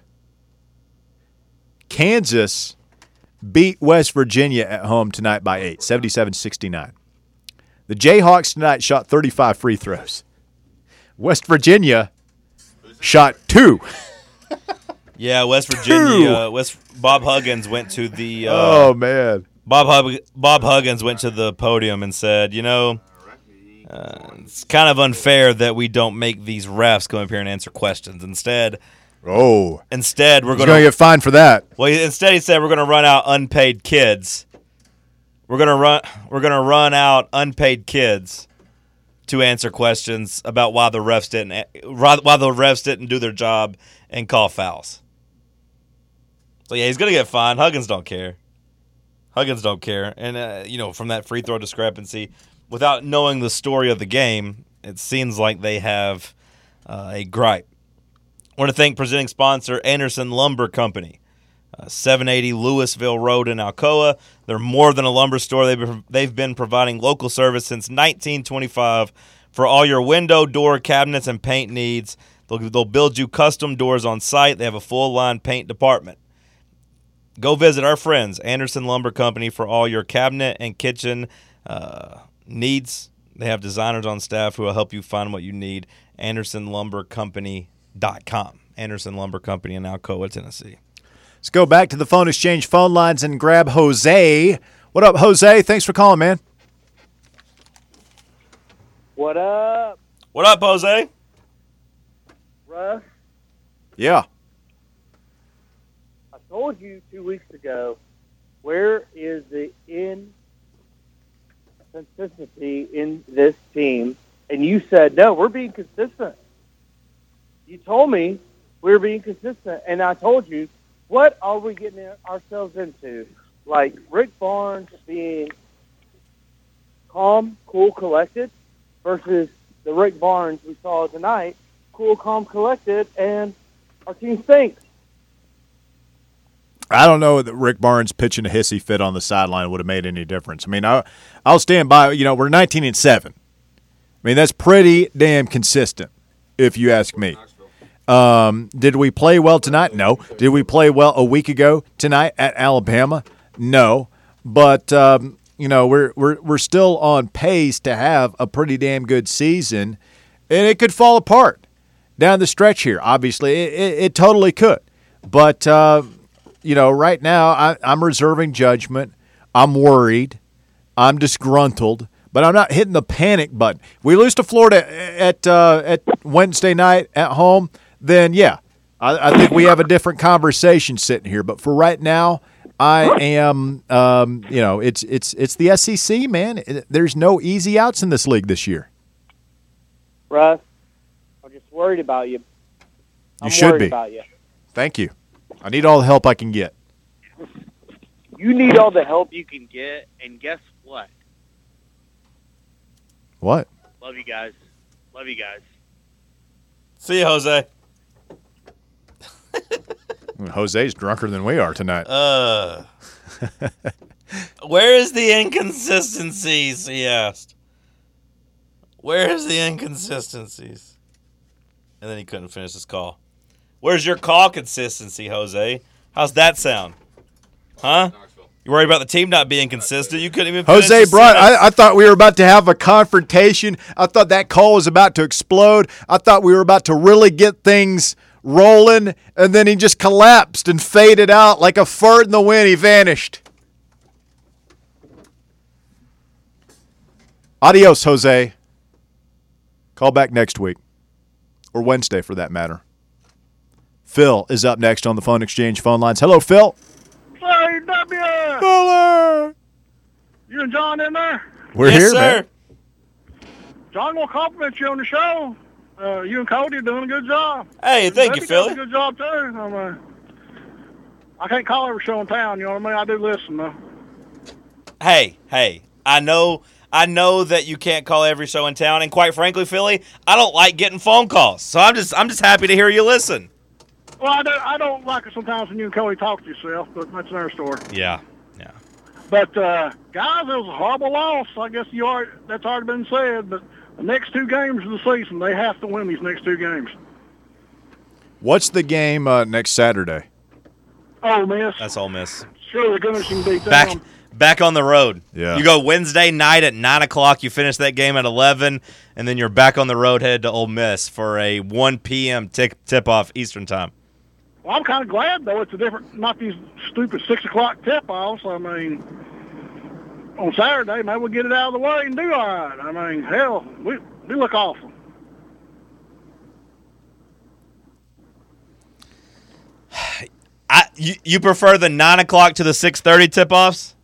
[SPEAKER 2] Kansas beat West Virginia at home tonight by eight, seventy-seven sixty-nine. The Jayhawks tonight shot thirty-five free throws. West Virginia shot two.
[SPEAKER 1] Yeah, West Virginia. West Bob Huggins went to the. Uh,
[SPEAKER 2] oh man,
[SPEAKER 1] Bob Hug, Bob Huggins went to the podium and said, "You know, uh, it's kind of unfair that we don't make these refs come up here and answer questions. Instead,
[SPEAKER 2] oh,
[SPEAKER 1] instead we're
[SPEAKER 2] going
[SPEAKER 1] going
[SPEAKER 2] to get fined for that."
[SPEAKER 1] Well, instead he said we're going to run out unpaid kids. We're gonna run. We're gonna run out unpaid kids to answer questions about why the refs didn't why the refs didn't do their job and call fouls. So yeah, he's gonna get fined. Huggins don't care. Huggins don't care, and uh, you know, from that free throw discrepancy, without knowing the story of the game, it seems like they have uh, a gripe. I want to thank presenting sponsor Anderson Lumber Company. Uh, seven eighty Louisville Road in Alcoa. They're more than a lumber store. They've, they've been providing local service since nineteen twenty-five for all your window, door, cabinets, and paint needs. They'll, they'll build you custom doors on site. They have a full-line paint department. Go visit our friends, Anderson Lumber Company, for all your cabinet and kitchen uh, needs. They have designers on staff who will help you find what you need. anderson lumber company dot com. Anderson Lumber Company in Alcoa, Tennessee.
[SPEAKER 2] Let's go back to the phone exchange phone lines and grab Jose. What up, Jose? Thanks for calling, man.
[SPEAKER 4] What up?
[SPEAKER 1] What up, Jose?
[SPEAKER 4] Russ?
[SPEAKER 2] Yeah.
[SPEAKER 4] I told you two weeks ago, where is the inconsistency in this team? And you said, no, we're being consistent. You told me we were being consistent, and I told you, what are we getting ourselves into? Like Rick Barnes being calm, cool, collected versus the Rick Barnes we saw tonight, cool, calm, collected, and our team stinks.
[SPEAKER 2] I don't know that Rick Barnes pitching a hissy fit on the sideline would have made any difference. I mean, I, I'll stand by, you know, we're nineteen and seven. I mean, that's pretty damn consistent, if you ask me. Um, did we play well tonight? No. Did we play well a week ago tonight at Alabama? No. But um, you know, we're we're we're still on pace to have a pretty damn good season, and it could fall apart down the stretch here. Obviously, it, it, it totally could. But uh, you know, right now I, I'm reserving judgment. I'm worried. I'm disgruntled. But I'm not hitting the panic button. If we lose to Florida at uh, at Wednesday night at home, then yeah, I, I think we have a different conversation sitting here. But for right now, I am, um, you know, it's it's it's the S E C, man. It, there's no easy outs in this league this year.
[SPEAKER 4] Russ, I'm just worried about you. I'm
[SPEAKER 2] you should
[SPEAKER 4] worried
[SPEAKER 2] be.
[SPEAKER 4] About you.
[SPEAKER 2] Thank you. I need all the help I can get.
[SPEAKER 4] You need all the help you can get, and guess what?
[SPEAKER 2] What?
[SPEAKER 4] Love you guys. Love you guys.
[SPEAKER 1] See you, Jose.
[SPEAKER 2] Jose's drunker than we are tonight.
[SPEAKER 1] Uh, where is the inconsistencies, he asked. Where is the inconsistencies? And then he couldn't finish his call. Where's your call consistency, Jose? How's that sound? Huh? You worried about the team not being consistent? You couldn't even finish
[SPEAKER 2] Jose
[SPEAKER 1] the
[SPEAKER 2] brought.
[SPEAKER 1] sentence.
[SPEAKER 2] I, I thought we were about to have a confrontation. I thought that call was about to explode. I thought we were about to really get things rolling, and then he just collapsed and faded out like a fart in the wind. He vanished. Adios, Jose. Call back next week, or Wednesday for that matter. Phil is up next on the Phone Exchange phone lines. Hello, Phil.
[SPEAKER 5] Hey, W!
[SPEAKER 2] Fuller.
[SPEAKER 5] You and John in there?
[SPEAKER 2] We're
[SPEAKER 1] yes,
[SPEAKER 2] here,
[SPEAKER 1] sir.
[SPEAKER 2] man.
[SPEAKER 5] John will compliment you on the show. Uh, you and Cody are doing a good job.
[SPEAKER 1] Hey, thank you,
[SPEAKER 5] Debbie does
[SPEAKER 1] Philly.
[SPEAKER 5] a good job, too. I'm, uh, I can't call every show in town, you know what I mean? I do listen, though.
[SPEAKER 1] Hey, hey, I know I know that you can't call every show in town, and quite frankly, Philly, I don't like getting phone calls. So I'm just I'm just happy to hear you listen.
[SPEAKER 5] Well, I don't, I don't like it sometimes when you and Cody talk to yourself, but that's another story.
[SPEAKER 1] Yeah, yeah.
[SPEAKER 5] But, uh, guys, it was a horrible loss. I guess you are, that's already been said, but the next two games of the season, they have to win these next two games.
[SPEAKER 2] What's the game uh, next Saturday?
[SPEAKER 5] Ole Miss.
[SPEAKER 1] That's Ole Miss.
[SPEAKER 5] Sure, the Gunners can beat
[SPEAKER 1] Back
[SPEAKER 5] them.
[SPEAKER 1] back on the road.
[SPEAKER 2] Yeah.
[SPEAKER 1] You go Wednesday night at nine o'clock. You finish that game at eleven, and then you're back on the road headed to Ole Miss for a one p.m. tip tip off Eastern time.
[SPEAKER 5] Well, I'm kind of glad, though, it's a different, not these stupid six o'clock tip-offs. I mean, on Saturday, maybe we'll get it out of the way and do all right. I mean, hell, we, we look awful.
[SPEAKER 1] I you, you prefer the nine o'clock to the six thirty tip offs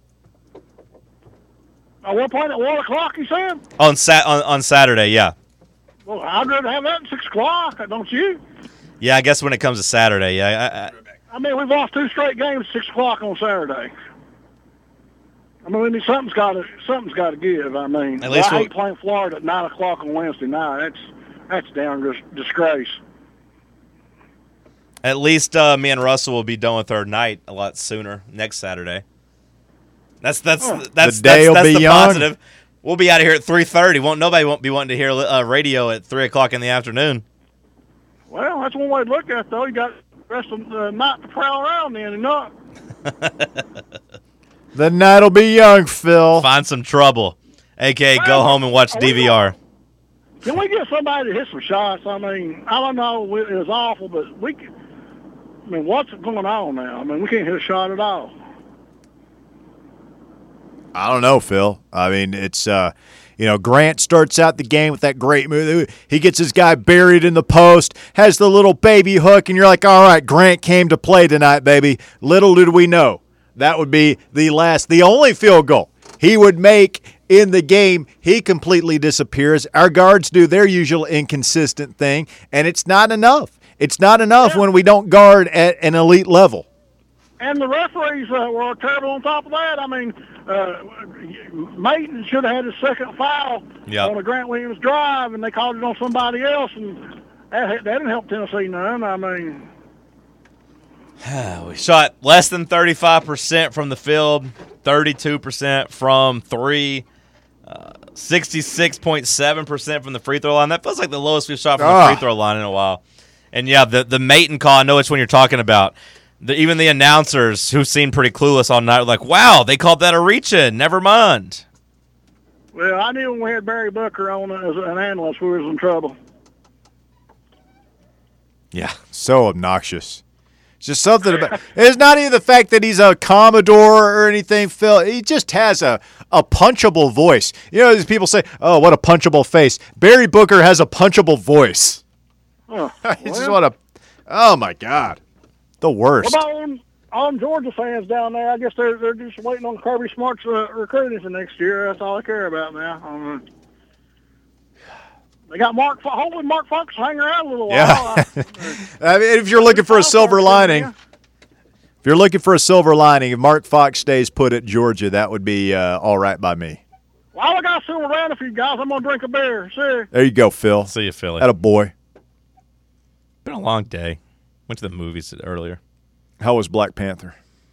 [SPEAKER 5] At one point at one o'clock, you said?
[SPEAKER 1] on sat on, on Saturday? Yeah,
[SPEAKER 5] Well, I'd rather have that at six o'clock, don't you?
[SPEAKER 1] yeah. I guess when it comes to Saturday, yeah. I, I,
[SPEAKER 5] I mean, we've lost two straight games at six o'clock on Saturday. I mean, we need- something's got to something's got to give. I mean,
[SPEAKER 1] At least
[SPEAKER 5] I
[SPEAKER 1] we'll-
[SPEAKER 5] hate playing Florida at nine o'clock on Wednesday night. That's that's down dis- disgrace.
[SPEAKER 1] At least uh, me and Russell will be done with our night a lot sooner next Saturday. That's that's
[SPEAKER 5] Oh.
[SPEAKER 1] that's
[SPEAKER 2] The day
[SPEAKER 1] that's,
[SPEAKER 2] will
[SPEAKER 1] that's
[SPEAKER 2] be
[SPEAKER 1] the
[SPEAKER 2] young.
[SPEAKER 1] positive. We'll be out of here at three thirty. Won't nobody won't be wanting to hear uh, radio at three o'clock in the afternoon.
[SPEAKER 5] Well, that's one way to look at it, though. You got the rest of the night to prowl around then, and not.
[SPEAKER 2] The night'll be young, Phil.
[SPEAKER 1] Find some trouble, aka go
[SPEAKER 5] Well,
[SPEAKER 1] home and watch
[SPEAKER 5] are we
[SPEAKER 1] D V R.
[SPEAKER 5] Can we get somebody to hit some shots? I mean, I don't know. It was awful, but we. Can, I mean, what's going on now? I mean, we can't hit a shot at all.
[SPEAKER 2] I don't know, Phil. I mean, it's, uh, you know, Grant starts out the game with that great move. He gets his guy buried in the post, has the little baby hook, and you're like, all right, Grant came to play tonight, baby. Little did we know that would be the last, the only field goal he would make in the game. He completely disappears. Our guards do their usual inconsistent thing, and it's not enough. It's not enough
[SPEAKER 5] Yeah.
[SPEAKER 2] when we don't guard at an elite level.
[SPEAKER 5] And the referees uh, were terrible on top of that. I mean, uh, Maton should have had his second foul
[SPEAKER 1] Yep.
[SPEAKER 5] on a Grant Williams drive, and they called it on somebody else, and that, that didn't help Tennessee none. I mean,
[SPEAKER 1] We shot less than thirty-five percent from the field, thirty-two percent from three, uh, sixty-six point seven percent from the free throw line. That feels like the lowest we've shot from the
[SPEAKER 2] Ah.
[SPEAKER 1] free throw line in a while. And, yeah, the, the Maton call, I know which one you're talking about. The, even the announcers, who seemed pretty clueless all night, were like, wow, they called that a reach-in. Never mind.
[SPEAKER 5] well, I knew when we had Barry Booker on as an analyst, we was in trouble.
[SPEAKER 1] Yeah.
[SPEAKER 2] So obnoxious. It's just something about it's not even the fact that he's a Commodore or anything, Phil. He just has a, a punchable voice. You know, these people say, oh, what a punchable face. Barry Booker has a punchable voice.
[SPEAKER 5] Oh,
[SPEAKER 2] It's just
[SPEAKER 5] well,
[SPEAKER 2] what a oh my God. The worst.
[SPEAKER 5] what about on, on Georgia fans down there? I guess they're they're just waiting on Kirby Smart's uh, recruiting for next year. That's all I care about now. Um, they got Mark. Hopefully, Mark Fox will hang around a little while.
[SPEAKER 2] Yeah.
[SPEAKER 5] I-
[SPEAKER 2] I mean, if you're looking for a silver lining, if you're looking for a silver lining, if Mark Fox stays put at Georgia, that would be uh, all right by me.
[SPEAKER 5] Well, I got silver around for you guys. I'm gonna drink a beer. See.
[SPEAKER 2] There you go, Phil.
[SPEAKER 1] See you, Philly.
[SPEAKER 2] That a boy.
[SPEAKER 1] Been a long day. Went to the movies earlier.
[SPEAKER 2] How was Black Panther?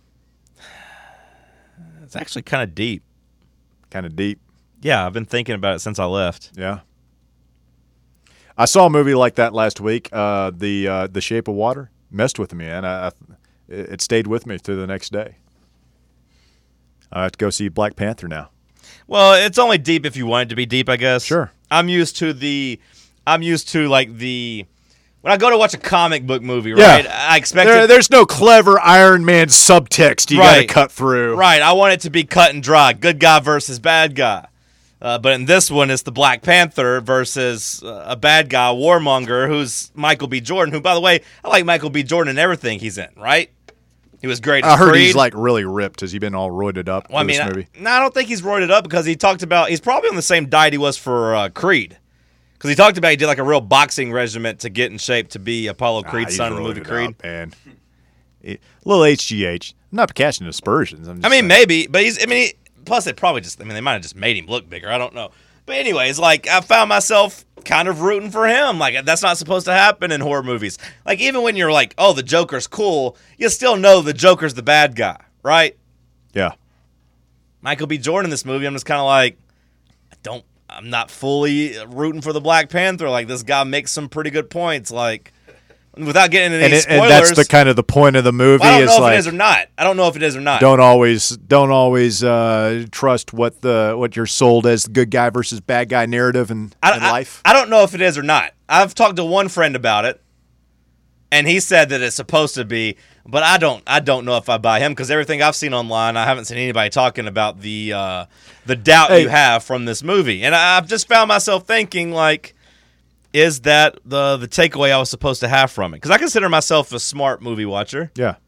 [SPEAKER 1] It's actually kind of deep.
[SPEAKER 2] Kind of deep.
[SPEAKER 1] Yeah, I've been thinking about it since I left.
[SPEAKER 2] Yeah. I saw a movie like that last week. Uh, the uh, The Shape of Water messed with me, and I, I, it stayed with me through the next day. I have to go see Black Panther now.
[SPEAKER 1] Well, it's only deep if you want it to be deep, I guess.
[SPEAKER 2] Sure.
[SPEAKER 1] I'm used to the, I'm used to like the, when I go to watch a comic book movie,
[SPEAKER 2] Yeah.
[SPEAKER 1] right? I expect
[SPEAKER 2] There,
[SPEAKER 1] it,
[SPEAKER 2] there's no clever Iron Man subtext you got to
[SPEAKER 1] Right.
[SPEAKER 2] cut through.
[SPEAKER 1] right. I want it to be cut and dry, good guy versus bad guy. Uh, but in this one, it's the Black Panther versus uh, a bad guy, warmonger, who's Michael B. Jordan. Who, by the way, I like Michael B. Jordan in everything he's in. Right? He was great. As
[SPEAKER 2] I heard
[SPEAKER 1] Creed.
[SPEAKER 2] he's like really ripped. Has he been all roided up
[SPEAKER 1] Well, I
[SPEAKER 2] for
[SPEAKER 1] mean,
[SPEAKER 2] this
[SPEAKER 1] I,
[SPEAKER 2] movie?
[SPEAKER 1] no, I don't think he's roided up because he talked about he's probably on the same diet he was for uh, Creed. Because he talked about he did like a real boxing regiment to get in shape to be Apollo
[SPEAKER 2] Ah,
[SPEAKER 1] Creed's
[SPEAKER 2] he's
[SPEAKER 1] son in the movie
[SPEAKER 2] roided
[SPEAKER 1] Creed.
[SPEAKER 2] up, man. It- little H G H. I'm not casting aspersions. I'm just
[SPEAKER 1] I mean,
[SPEAKER 2] saying.
[SPEAKER 1] maybe, but he's. I mean, he, plus they probably just, I mean, they might have just made him look bigger. I don't know. But anyways, like, I found myself kind of rooting for him. Like, that's not supposed to happen in horror movies. Like, even when you're like, oh, the Joker's cool, you still know the Joker's the bad guy, right?
[SPEAKER 2] Yeah.
[SPEAKER 1] Michael B. Jordan in this movie, I'm just kind of like, I don't, I'm not fully rooting for the Black Panther. Like, this guy makes some pretty good points. Like, without getting into
[SPEAKER 2] And,
[SPEAKER 1] these
[SPEAKER 2] it,
[SPEAKER 1] spoilers.
[SPEAKER 2] and that's the kind of the point of the movie.
[SPEAKER 1] I don't
[SPEAKER 2] is
[SPEAKER 1] know if
[SPEAKER 2] like,
[SPEAKER 1] it is or not. I don't know if it is or not.
[SPEAKER 2] Don't always don't always uh, trust what the what you're sold as the good guy versus bad guy narrative in,
[SPEAKER 1] I,
[SPEAKER 2] in
[SPEAKER 1] I-
[SPEAKER 2] life.
[SPEAKER 1] I don't know if it is or not. I've talked to one friend about it, and he said that it's supposed to be, but I don't. I don't know if I buy him because everything I've seen online, I haven't seen anybody talking about the uh, the doubt
[SPEAKER 2] Hey.
[SPEAKER 1] you have from this movie, and I, I've just found myself thinking like, is that the the takeaway I was supposed to have from it? Because I consider myself a smart movie watcher.
[SPEAKER 2] Yeah.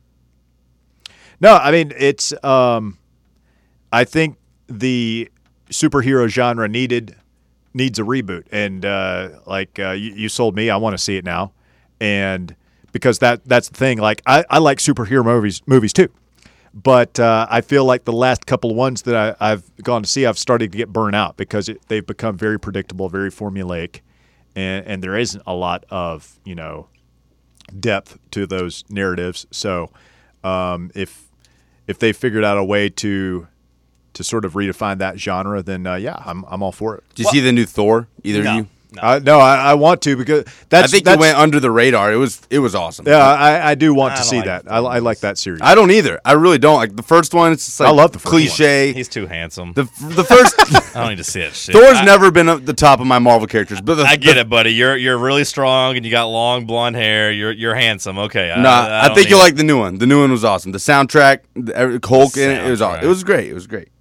[SPEAKER 2] No, I mean it's. Um, I think the superhero genre needed needs a reboot, and uh, like uh, you, you sold me, I want to see it now, and because that that's the thing. Like I, I like superhero movies movies too, but uh, I feel like the last couple of ones that I, I've gone to see, I've started to get burnt out because it, they've become very predictable, very formulaic, and and there isn't a lot of you know depth to those narratives. So um, if if they figured out a way to to sort of redefine that genre, then uh, yeah, I'm I'm all for it.
[SPEAKER 3] Did you see the new Thor? Either
[SPEAKER 1] No,
[SPEAKER 3] of you?
[SPEAKER 1] no.
[SPEAKER 2] Uh, no, I, I want to because that's
[SPEAKER 3] I think
[SPEAKER 2] that's,
[SPEAKER 3] it went under the radar. It was it was awesome.
[SPEAKER 2] yeah, I, I do want
[SPEAKER 1] I
[SPEAKER 2] to
[SPEAKER 1] don't
[SPEAKER 2] see
[SPEAKER 1] like
[SPEAKER 2] that.
[SPEAKER 1] the
[SPEAKER 2] I, I like that series.
[SPEAKER 3] I don't either. I really don't. Like the first one, it's just like
[SPEAKER 2] I love the first
[SPEAKER 3] cliche.
[SPEAKER 1] He's too handsome.
[SPEAKER 3] The the first
[SPEAKER 1] I don't need to see that shit.
[SPEAKER 3] Thor's
[SPEAKER 1] I,
[SPEAKER 3] never been at the top of my Marvel characters, but the,
[SPEAKER 1] I get
[SPEAKER 3] the,
[SPEAKER 1] it, buddy. You're you're really strong and you got long blonde hair. You're you're handsome. Okay. I,
[SPEAKER 3] Nah,
[SPEAKER 1] I,
[SPEAKER 3] I,
[SPEAKER 1] don't
[SPEAKER 3] think
[SPEAKER 1] need
[SPEAKER 3] you'll
[SPEAKER 1] it.
[SPEAKER 3] like the new one. The new one was awesome. The soundtrack, the, every- Hulk in it, it was all,
[SPEAKER 1] soundtrack.
[SPEAKER 3] it was great. It was great.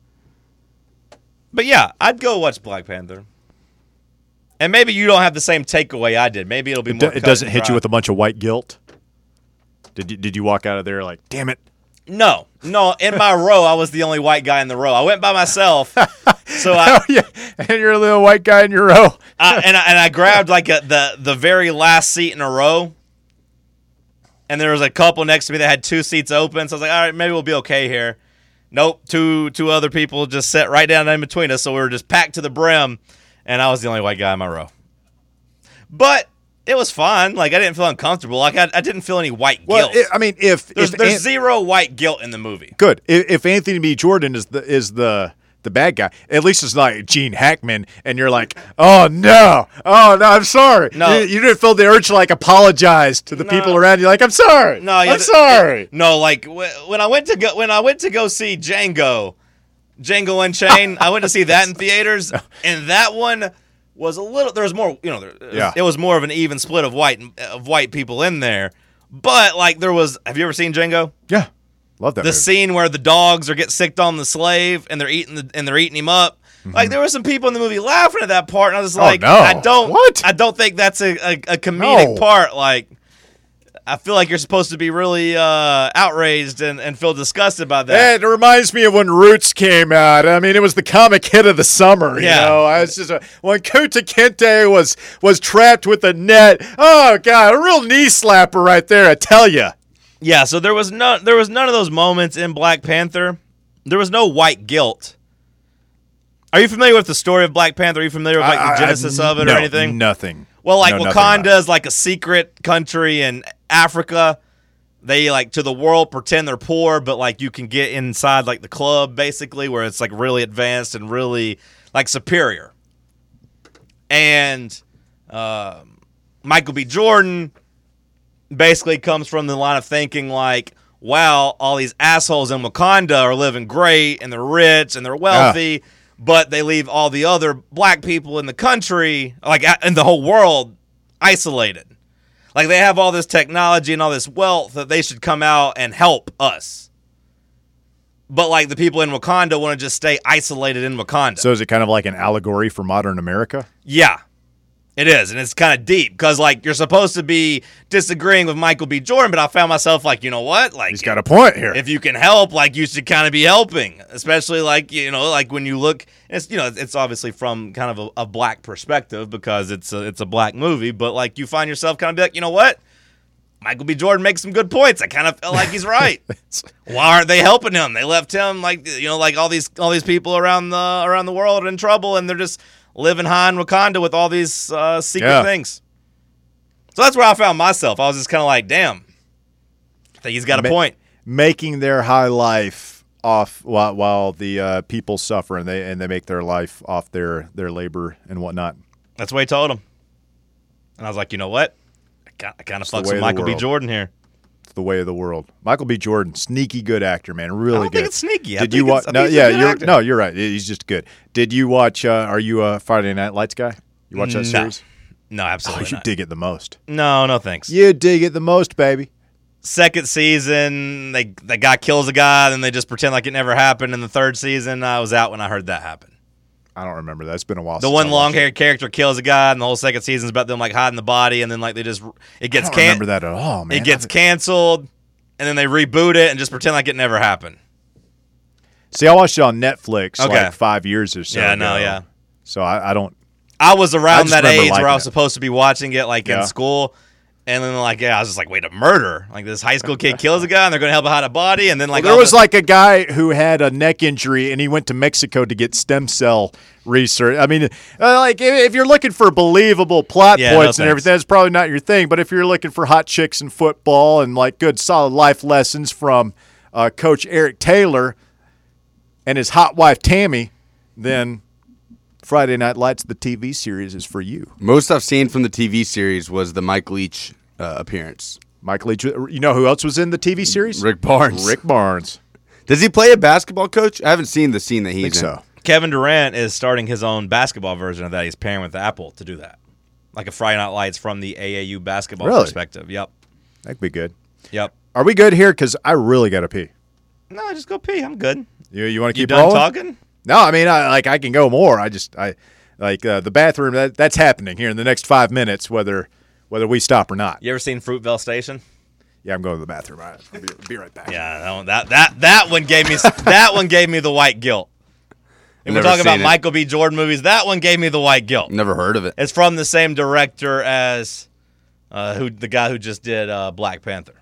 [SPEAKER 1] But yeah, I'd go watch Black Panther. And maybe you don't have the same takeaway I did. Maybe it'll be
[SPEAKER 2] it,
[SPEAKER 1] more.
[SPEAKER 2] do- it doesn't hit you with a bunch of white guilt. Did you did you walk out of there like, damn it?
[SPEAKER 1] No, no. In my row, I was the only white guy in the row. I went by myself, so I,
[SPEAKER 2] Oh yeah, and you're a little white guy in your row.
[SPEAKER 1] I and I, and I grabbed like a, the the very last seat in a row. And there was a couple next to me that had two seats open, so I was like, all right, maybe we'll be okay here. Nope, two two other people just sat right down in between us, so we were just packed to the brim, and I was the only white guy in my row. But it was fine. Like, I didn't feel uncomfortable. Like, I, I didn't feel any white
[SPEAKER 2] Well,
[SPEAKER 1] guilt.
[SPEAKER 2] I I mean, if
[SPEAKER 1] there's
[SPEAKER 2] if
[SPEAKER 1] there's
[SPEAKER 2] An-
[SPEAKER 1] zero white guilt in the movie.
[SPEAKER 2] good, if, if Anthony B. Jordan is the is the the bad guy, at least it's not Gene Hackman, and you're like, oh no, oh no, I'm sorry.
[SPEAKER 1] No.
[SPEAKER 2] you, you didn't feel the urge to like apologize to the
[SPEAKER 1] No.
[SPEAKER 2] people around you. Like, I'm sorry.
[SPEAKER 1] No, yeah,
[SPEAKER 2] I'm
[SPEAKER 1] th-
[SPEAKER 2] sorry.
[SPEAKER 1] it- no, like wh- when I went to go when I went to go see Django, Django Unchained, I went to see that in theaters, and that one was a little. There was more, you know. There,
[SPEAKER 2] Yeah.
[SPEAKER 1] It was more of an even split of white of white people in there, but like there was. Have you ever seen Django?
[SPEAKER 2] Yeah, love that.
[SPEAKER 1] The
[SPEAKER 2] movie.
[SPEAKER 1] scene where the dogs are get sicked on the slave and they're eating the, and they're eating him up. Like there were some people in the movie laughing at that part, and I was just like,
[SPEAKER 2] Mm-hmm. Oh, no.
[SPEAKER 1] I don't,
[SPEAKER 2] What?
[SPEAKER 1] I don't think that's a, a, a comedic
[SPEAKER 2] No.
[SPEAKER 1] part. Like, I feel like you're supposed to be really uh, outraged and, and feel disgusted about that.
[SPEAKER 2] It reminds me of when Roots came out. I mean, it was the comic hit of the summer. You
[SPEAKER 1] Yeah.
[SPEAKER 2] know, I was just a, when Kunta Kinte was was trapped with a net. Oh God, a real knee slapper right there. I tell you.
[SPEAKER 1] Yeah, so there was no, there was none of those moments in Black Panther. There was no white guilt. Are you familiar with the story of Black Panther? Are you familiar with like the genesis of it
[SPEAKER 2] no,
[SPEAKER 1] or anything?
[SPEAKER 2] Nothing.
[SPEAKER 1] Well, like
[SPEAKER 2] No, nothing about
[SPEAKER 1] Wakanda is like a secret country in Africa. They like to the world pretend they're poor, but like you can get inside like the club basically, where it's like really advanced and really like superior. And um, Michael B. Jordan basically comes from the line of thinking like, wow, all these assholes in Wakanda are living great and they're rich and they're wealthy, but they leave all the other black people in the country, like in the whole world, isolated. Like they have all this technology and all this wealth that they should come out and help us. But like the people in Wakanda want to just stay isolated in Wakanda.
[SPEAKER 2] So is it kind of like an allegory for modern America?
[SPEAKER 1] Yeah, it is. And it's kind of deep because like you're supposed to be disagreeing with Michael B. Jordan, but I found myself like, you know what? Like
[SPEAKER 2] He's got a point here.
[SPEAKER 1] if you can help, like you should kind of be helping, especially like, you know, like when you look, it's, you know, it's obviously from kind of a, a black perspective because it's a, it's a black movie, but like you find yourself kind of be like, you know what? Michael B. Jordan makes some good points. I kind of feel like he's right. Why aren't they helping him? They left him like you know, like all these all these people around the around the world are in trouble, and they're just living high in Wakanda with all these uh, secret
[SPEAKER 2] Yeah.
[SPEAKER 1] things. So that's where I found myself. I was just kind of like, damn, I think he's got a
[SPEAKER 2] Ma-
[SPEAKER 1] point.
[SPEAKER 2] Making their high life off while, while the uh, people suffer and they and they make their life off their, their labor and whatnot.
[SPEAKER 1] That's what he told him. And I was like, you know what? I kind of
[SPEAKER 2] the
[SPEAKER 1] fucks
[SPEAKER 2] way
[SPEAKER 1] with
[SPEAKER 2] of the
[SPEAKER 1] Michael B.
[SPEAKER 2] world.
[SPEAKER 1] Jordan here.
[SPEAKER 2] It's the way of the world. Michael B. Jordan, sneaky good actor, man, really
[SPEAKER 1] I don't
[SPEAKER 2] good.
[SPEAKER 1] think it's sneaky. I
[SPEAKER 2] Did
[SPEAKER 1] think
[SPEAKER 2] you watch?
[SPEAKER 1] it's- I
[SPEAKER 2] No,
[SPEAKER 1] think he's a
[SPEAKER 2] yeah,
[SPEAKER 1] good
[SPEAKER 2] you're
[SPEAKER 1] actor.
[SPEAKER 2] no, you're right. He's just good. Did you watch? Uh, are you a Friday Night Lights guy? You watch that
[SPEAKER 1] No.
[SPEAKER 2] series?
[SPEAKER 1] No,
[SPEAKER 2] Oh,
[SPEAKER 1] absolutely
[SPEAKER 2] you
[SPEAKER 1] not.
[SPEAKER 2] dig it the most.
[SPEAKER 1] No, no thanks.
[SPEAKER 2] You dig it the most, baby.
[SPEAKER 1] Second season, they the guy kills a guy, then they just pretend like it never happened. In the third season, I was out when I heard that happen.
[SPEAKER 2] I don't remember that. It's been a while.
[SPEAKER 1] The
[SPEAKER 2] since
[SPEAKER 1] one
[SPEAKER 2] I watched it.
[SPEAKER 1] long-haired character kills a guy, and the whole second season's about them like hiding the body, and then like they just it
[SPEAKER 2] I
[SPEAKER 1] gets
[SPEAKER 2] don't
[SPEAKER 1] can-
[SPEAKER 2] remember that at all, man.
[SPEAKER 1] it gets canceled, and then they reboot it and just pretend like it never happened.
[SPEAKER 2] See, I watched it on Netflix
[SPEAKER 1] Okay.
[SPEAKER 2] like five years or so
[SPEAKER 1] Yeah, no,
[SPEAKER 2] ago.
[SPEAKER 1] yeah.
[SPEAKER 2] So I, I don't.
[SPEAKER 1] I was
[SPEAKER 2] I
[SPEAKER 1] around
[SPEAKER 2] just
[SPEAKER 1] that
[SPEAKER 2] remember
[SPEAKER 1] age where
[SPEAKER 2] liking
[SPEAKER 1] I was
[SPEAKER 2] it.
[SPEAKER 1] supposed to be watching it like
[SPEAKER 2] Yeah.
[SPEAKER 1] in school. And then, like, yeah, I was just like, wait, a murder? Like, this high school kid kills a guy, and they're going to help him hide a body, and then, like,
[SPEAKER 2] There
[SPEAKER 1] all
[SPEAKER 2] was
[SPEAKER 1] the-
[SPEAKER 2] like a guy who had a neck injury and he went to Mexico to get stem cell research. I mean, uh, like if if you're looking for believable plot
[SPEAKER 1] Yeah, no
[SPEAKER 2] points and
[SPEAKER 1] thanks.
[SPEAKER 2] everything, that's probably not your thing. But if you're looking for hot chicks and football and like good solid life lessons from uh, Coach Eric Taylor and his hot wife Tammy, then Friday Night Lights, the T V series, is for you.
[SPEAKER 3] Most I've seen from the T V series was the Mike Leach uh, appearance.
[SPEAKER 2] Mike Leach. You know who else was in the T V series?
[SPEAKER 3] Rick Barnes.
[SPEAKER 2] Rick Barnes.
[SPEAKER 3] Does he play a basketball coach? I haven't seen the scene that
[SPEAKER 2] I
[SPEAKER 3] he's
[SPEAKER 2] think
[SPEAKER 3] in.
[SPEAKER 2] so.
[SPEAKER 1] Kevin Durant is starting his own basketball version of that. He's pairing with Apple to do that. Like a Friday Night Lights from the A A U basketball
[SPEAKER 2] Really?
[SPEAKER 1] perspective. Yep.
[SPEAKER 2] That'd be good.
[SPEAKER 1] Yep.
[SPEAKER 2] Are we good here? Because I really got to pee.
[SPEAKER 1] No, just go pee. I'm good.
[SPEAKER 2] You you want to
[SPEAKER 1] You
[SPEAKER 2] keep
[SPEAKER 1] done
[SPEAKER 2] rolling?
[SPEAKER 1] talking?
[SPEAKER 2] No, I mean, I, like I can go more. I just I like uh, the bathroom. That, that's happening here in the next five minutes, whether whether we stop or not.
[SPEAKER 1] You ever seen Fruitvale Station?
[SPEAKER 2] Yeah, I'm going to the bathroom. All right, I'll be, be right back.
[SPEAKER 1] Yeah, that one, that, that that one gave me that one gave me the white guilt. And we're
[SPEAKER 3] Never
[SPEAKER 1] talking about
[SPEAKER 3] seen it.
[SPEAKER 1] Michael B. Jordan movies. That one gave me the white guilt.
[SPEAKER 3] Never heard of it.
[SPEAKER 1] It's from the same director as uh, who the guy who just did uh, Black Panther.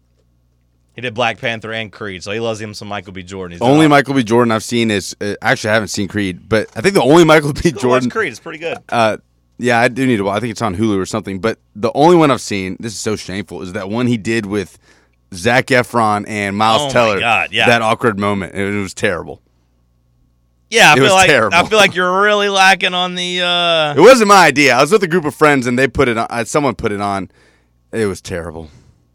[SPEAKER 1] He did Black Panther and Creed, so he loves him some Michael B. Jordan. He's done
[SPEAKER 3] Only
[SPEAKER 1] all-
[SPEAKER 3] Michael B. Jordan I've seen is uh, actually I haven't seen Creed, but I think the only Michael B.
[SPEAKER 1] Go
[SPEAKER 3] Jordan.
[SPEAKER 1] watch Creed. It's pretty good.
[SPEAKER 3] Uh, yeah, I do need to. watch. I think it's on Hulu or something. But the only one I've seen, this is so shameful, is that one he did with Zac Efron and Miles
[SPEAKER 1] Oh my
[SPEAKER 3] Teller.
[SPEAKER 1] God, yeah.
[SPEAKER 3] That awkward moment. It, it was terrible.
[SPEAKER 1] Yeah, I
[SPEAKER 3] It
[SPEAKER 1] feel
[SPEAKER 3] was
[SPEAKER 1] like
[SPEAKER 3] terrible.
[SPEAKER 1] I feel like you're really lacking on the. Uh,
[SPEAKER 3] It wasn't my idea. I was with a group of friends and they put it on. uh, Someone put it on. It was terrible.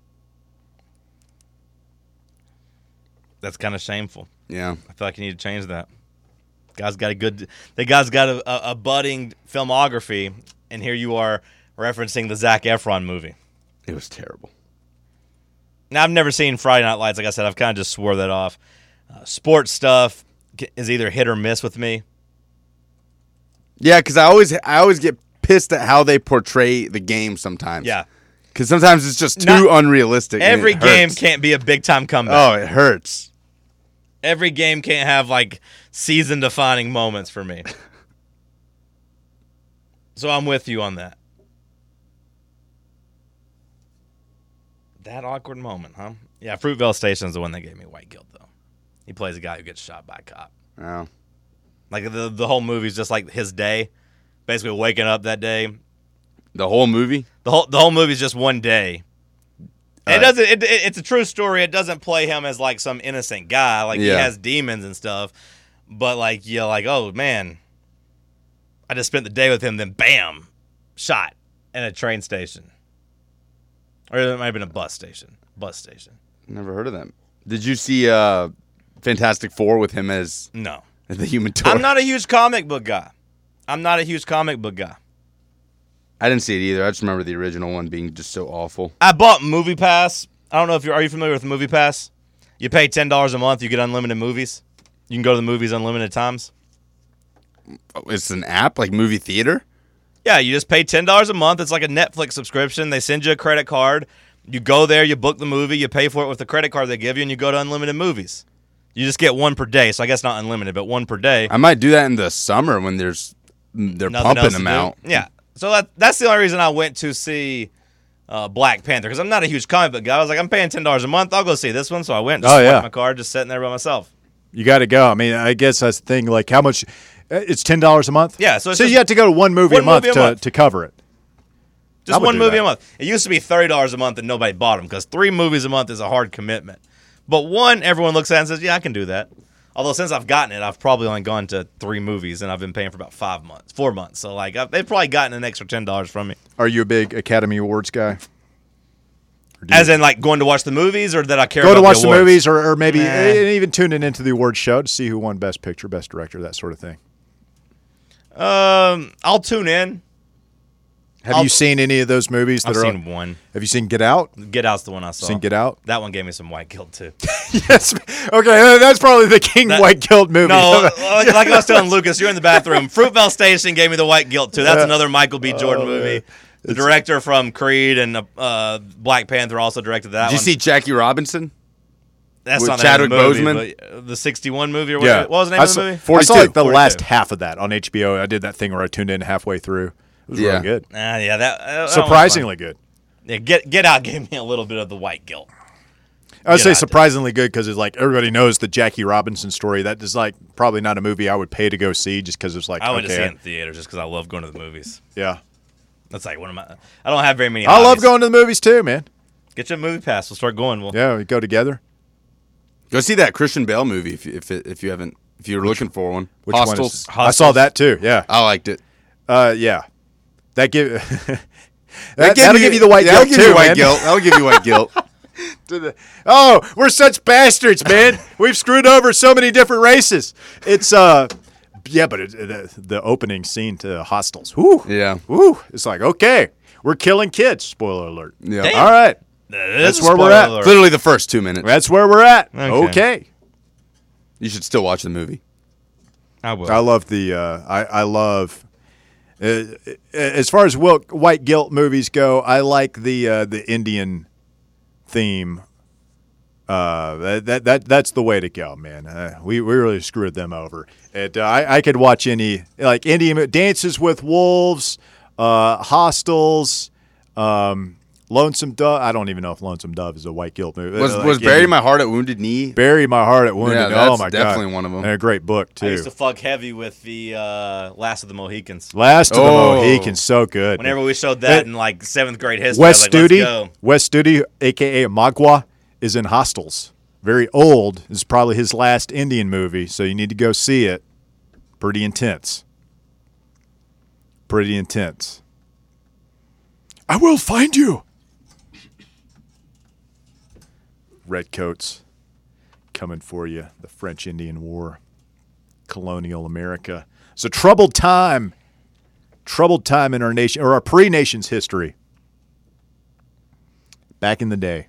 [SPEAKER 1] that's kind of shameful.
[SPEAKER 3] Yeah.
[SPEAKER 1] I feel like you need to change that. Guy's got a good. The guy's got a, a, a budding filmography, and here you are referencing the Zac Efron movie.
[SPEAKER 3] It was terrible.
[SPEAKER 1] Now, I've never seen Friday Night Lights. Like I said, I've kind of just swore that off. Uh, sports stuff is either hit or miss with me.
[SPEAKER 3] Yeah, because I always I always get pissed at how they portray the game sometimes.
[SPEAKER 1] Yeah.
[SPEAKER 3] Because sometimes it's just too
[SPEAKER 1] Not-
[SPEAKER 3] unrealistic. and
[SPEAKER 1] Every
[SPEAKER 3] it
[SPEAKER 1] game
[SPEAKER 3] hurts.
[SPEAKER 1] can't be a big time comeback.
[SPEAKER 3] Oh, it hurts.
[SPEAKER 1] Every game can't have like season defining moments for me. So I'm with you on that. That awkward moment, huh? Yeah, Fruitvale Station is the one that gave me white guilt, though. He plays a guy who gets shot by a cop.
[SPEAKER 3] Oh.
[SPEAKER 1] Like the the whole movie's just like his day, basically waking up that day.
[SPEAKER 3] The whole movie?
[SPEAKER 1] The whole the whole movie's just one day. It
[SPEAKER 3] Uh,
[SPEAKER 1] doesn't. It, it, it's a true story. It doesn't play him as like some innocent guy. Like
[SPEAKER 3] Yeah.
[SPEAKER 1] he has demons and stuff, but like you're like, oh man, I just spent the day with him. Then bam, shot at a train station, or it might have been a bus station. Bus station.
[SPEAKER 3] Never heard of them. Did you see uh, Fantastic Four with him as
[SPEAKER 1] No,
[SPEAKER 3] the Human Torch?
[SPEAKER 1] I'm not a huge comic book guy. I'm not a huge comic book guy.
[SPEAKER 3] I didn't see it either. I just remember the original one being just so awful.
[SPEAKER 1] I bought Movie Pass. I don't know if you're. Are you familiar with Movie Pass? You pay ten dollars a month. You get unlimited movies. You can go to the movies unlimited times.
[SPEAKER 3] Oh, it's an app like movie theater.
[SPEAKER 1] Yeah, you just pay ten dollars a month. It's like a Netflix subscription. They send you a credit card. You go there, you book the movie, you pay for it with the credit card they give you, and you go to unlimited movies. You just get one per day. So I guess not unlimited, but one per day.
[SPEAKER 3] I might do that in the summer when there's they're
[SPEAKER 1] Nothing else
[SPEAKER 3] pumping
[SPEAKER 1] to
[SPEAKER 3] them
[SPEAKER 1] do.
[SPEAKER 3] out.
[SPEAKER 1] Yeah. So that, that's the only reason I went to see uh, Black Panther because I'm not a huge comic book guy. I was like, I'm paying ten dollars a month. I'll go see this one. So I went. Just
[SPEAKER 2] Oh,
[SPEAKER 1] swiped
[SPEAKER 2] yeah.
[SPEAKER 1] my card, just sitting there by myself.
[SPEAKER 2] You got to go. I mean, I guess that's the thing. Like, how much? It's ten dollars a month.
[SPEAKER 1] Yeah, so it's
[SPEAKER 2] so
[SPEAKER 1] just
[SPEAKER 2] you have to go to one movie
[SPEAKER 1] one
[SPEAKER 2] a month
[SPEAKER 1] movie a
[SPEAKER 2] to
[SPEAKER 1] month.
[SPEAKER 2] to cover it. I
[SPEAKER 1] Just
[SPEAKER 2] would
[SPEAKER 1] one
[SPEAKER 2] do
[SPEAKER 1] movie
[SPEAKER 2] that.
[SPEAKER 1] a month. It used to be thirty dollars a month and nobody bought them because three movies a month is a hard commitment. But one, everyone looks at it and says, yeah, I can do that. Although since I've gotten it, I've probably only gone to three movies and I've been paying for about five months, four months. So like I've, they've probably gotten an extra ten dollars from me.
[SPEAKER 2] Are you a big Academy Awards guy? Or do
[SPEAKER 1] As
[SPEAKER 2] you
[SPEAKER 1] in like going to watch the movies or that I care
[SPEAKER 2] go
[SPEAKER 1] about
[SPEAKER 2] to watch
[SPEAKER 1] the
[SPEAKER 2] the,
[SPEAKER 1] awards?
[SPEAKER 2] movies, or, or maybe
[SPEAKER 1] Nah.
[SPEAKER 2] and even tuning into the awards show to see who won Best Picture, Best Director, that sort of thing.
[SPEAKER 1] Um, I'll tune in.
[SPEAKER 2] Have
[SPEAKER 1] I'll-
[SPEAKER 2] you seen any of those movies that
[SPEAKER 1] I've
[SPEAKER 2] are?
[SPEAKER 1] seen
[SPEAKER 2] on-
[SPEAKER 1] one.
[SPEAKER 2] Have you seen Get Out?
[SPEAKER 1] Get Out's the one I saw.
[SPEAKER 2] Seen Get Out?
[SPEAKER 1] That one gave me some white guilt too.
[SPEAKER 2] Yes. Okay, that's probably the King
[SPEAKER 1] That-
[SPEAKER 2] White Guilt movie.
[SPEAKER 1] No, like, like I was telling Lucas, you're in the bathroom. Fruitvale Station gave me the white guilt too. That's another Michael B. Jordan
[SPEAKER 2] Oh,
[SPEAKER 1] movie.
[SPEAKER 2] man.
[SPEAKER 1] The director from Creed and uh, Black Panther also directed that
[SPEAKER 3] Did you
[SPEAKER 1] one.
[SPEAKER 3] see Jackie Robinson?
[SPEAKER 1] That's
[SPEAKER 3] with
[SPEAKER 1] not the name of the
[SPEAKER 3] Chadwick
[SPEAKER 1] movie, but, uh, the sixty-one movie or what,
[SPEAKER 2] yeah.
[SPEAKER 1] what was the name
[SPEAKER 2] I
[SPEAKER 1] of the
[SPEAKER 2] saw,
[SPEAKER 1] movie?
[SPEAKER 2] I saw
[SPEAKER 3] forty-two.
[SPEAKER 2] like the
[SPEAKER 1] forty-two.
[SPEAKER 2] last half of that on H B O. I did that thing where I tuned in halfway through. It was
[SPEAKER 3] Yeah.
[SPEAKER 2] really good.
[SPEAKER 1] Ah, yeah, that, uh, that one was
[SPEAKER 2] Surprisingly good.
[SPEAKER 1] fun. Yeah, Get Get Out gave me a little bit of the white guilt.
[SPEAKER 2] I would
[SPEAKER 1] Get
[SPEAKER 2] say
[SPEAKER 1] Out did.
[SPEAKER 2] surprisingly good because it's like everybody knows the Jackie Robinson story. That is like probably not a movie I would pay to go see just because it's like,
[SPEAKER 1] I went
[SPEAKER 2] okay,
[SPEAKER 1] to see it in theaters just because I love going to the movies.
[SPEAKER 2] yeah.
[SPEAKER 1] That's like one of my. I don't have very many.
[SPEAKER 2] I love
[SPEAKER 1] hobbies.
[SPEAKER 2] going to the movies too, man.
[SPEAKER 1] Get your movie pass. We'll start going. We'll,
[SPEAKER 2] Yeah, we go together.
[SPEAKER 3] Go see that Christian Bale movie if you- if it, if you haven't if you're looking for one.
[SPEAKER 2] Which
[SPEAKER 3] Hostels.
[SPEAKER 2] one is? I saw that too. Yeah.
[SPEAKER 3] I liked it.
[SPEAKER 2] Uh, yeah. That give.
[SPEAKER 3] That
[SPEAKER 2] that,
[SPEAKER 3] give
[SPEAKER 2] that'll give you the white
[SPEAKER 3] that'll
[SPEAKER 2] guilt
[SPEAKER 3] give
[SPEAKER 2] too,
[SPEAKER 3] you white
[SPEAKER 2] man.
[SPEAKER 3] guilt. That'll give you white guilt.
[SPEAKER 2] To the- oh, we're such bastards, man. We've screwed over so many different races. It's uh, yeah, but it, the, the opening scene to Hostels. Whoo,
[SPEAKER 3] Yeah.
[SPEAKER 2] whoo. It's like, okay, we're killing kids. Spoiler alert.
[SPEAKER 3] Yeah.
[SPEAKER 1] Damn.
[SPEAKER 2] All right,
[SPEAKER 1] That is
[SPEAKER 2] That's
[SPEAKER 1] a
[SPEAKER 2] where we're
[SPEAKER 1] spoiler
[SPEAKER 2] at.
[SPEAKER 1] alert.
[SPEAKER 3] Literally the first two minutes.
[SPEAKER 2] that's where we're at.
[SPEAKER 1] Okay.
[SPEAKER 2] Okay.
[SPEAKER 3] You should still watch the movie.
[SPEAKER 1] I will.
[SPEAKER 2] I love the. Uh, I I love. Uh, as far as Will, white guilt movies go, I like the uh, the Indian theme. Uh, that, that that that's the way to go, man. Uh, we we really screwed them over. And uh, I I could watch any like Indian Dances with Wolves, uh, Hostels, um, Lonesome Dove. I don't even know if Lonesome Dove is a white guilt movie.
[SPEAKER 3] Was
[SPEAKER 2] Uh,
[SPEAKER 3] was
[SPEAKER 2] like
[SPEAKER 3] Bury
[SPEAKER 2] Indian-
[SPEAKER 3] My Heart at Wounded Knee?
[SPEAKER 2] Bury My Heart at Wounded?
[SPEAKER 3] Yeah,
[SPEAKER 2] oh
[SPEAKER 3] that's
[SPEAKER 2] my god,
[SPEAKER 3] definitely one of 'em.
[SPEAKER 2] And a great book
[SPEAKER 1] I
[SPEAKER 2] too.
[SPEAKER 1] used to fuck heavy with the uh, Last of the Mohicans.
[SPEAKER 2] Last of
[SPEAKER 3] Oh.
[SPEAKER 2] the Mohicans, so good.
[SPEAKER 1] Whenever we showed that
[SPEAKER 2] It-
[SPEAKER 1] in like seventh grade history,
[SPEAKER 2] Wes
[SPEAKER 1] I was like,
[SPEAKER 2] Studi,
[SPEAKER 1] let's go.
[SPEAKER 2] Wes Studi, aka Magua, is in Hostels. Very old. This is probably his last Indian movie, so you need to go see it. Pretty intense. Pretty intense. I will find you. Redcoats coming for you. The French Indian War. Colonial America. It's a troubled time. Troubled time in our nation, or our pre-nation's history. Back in the day.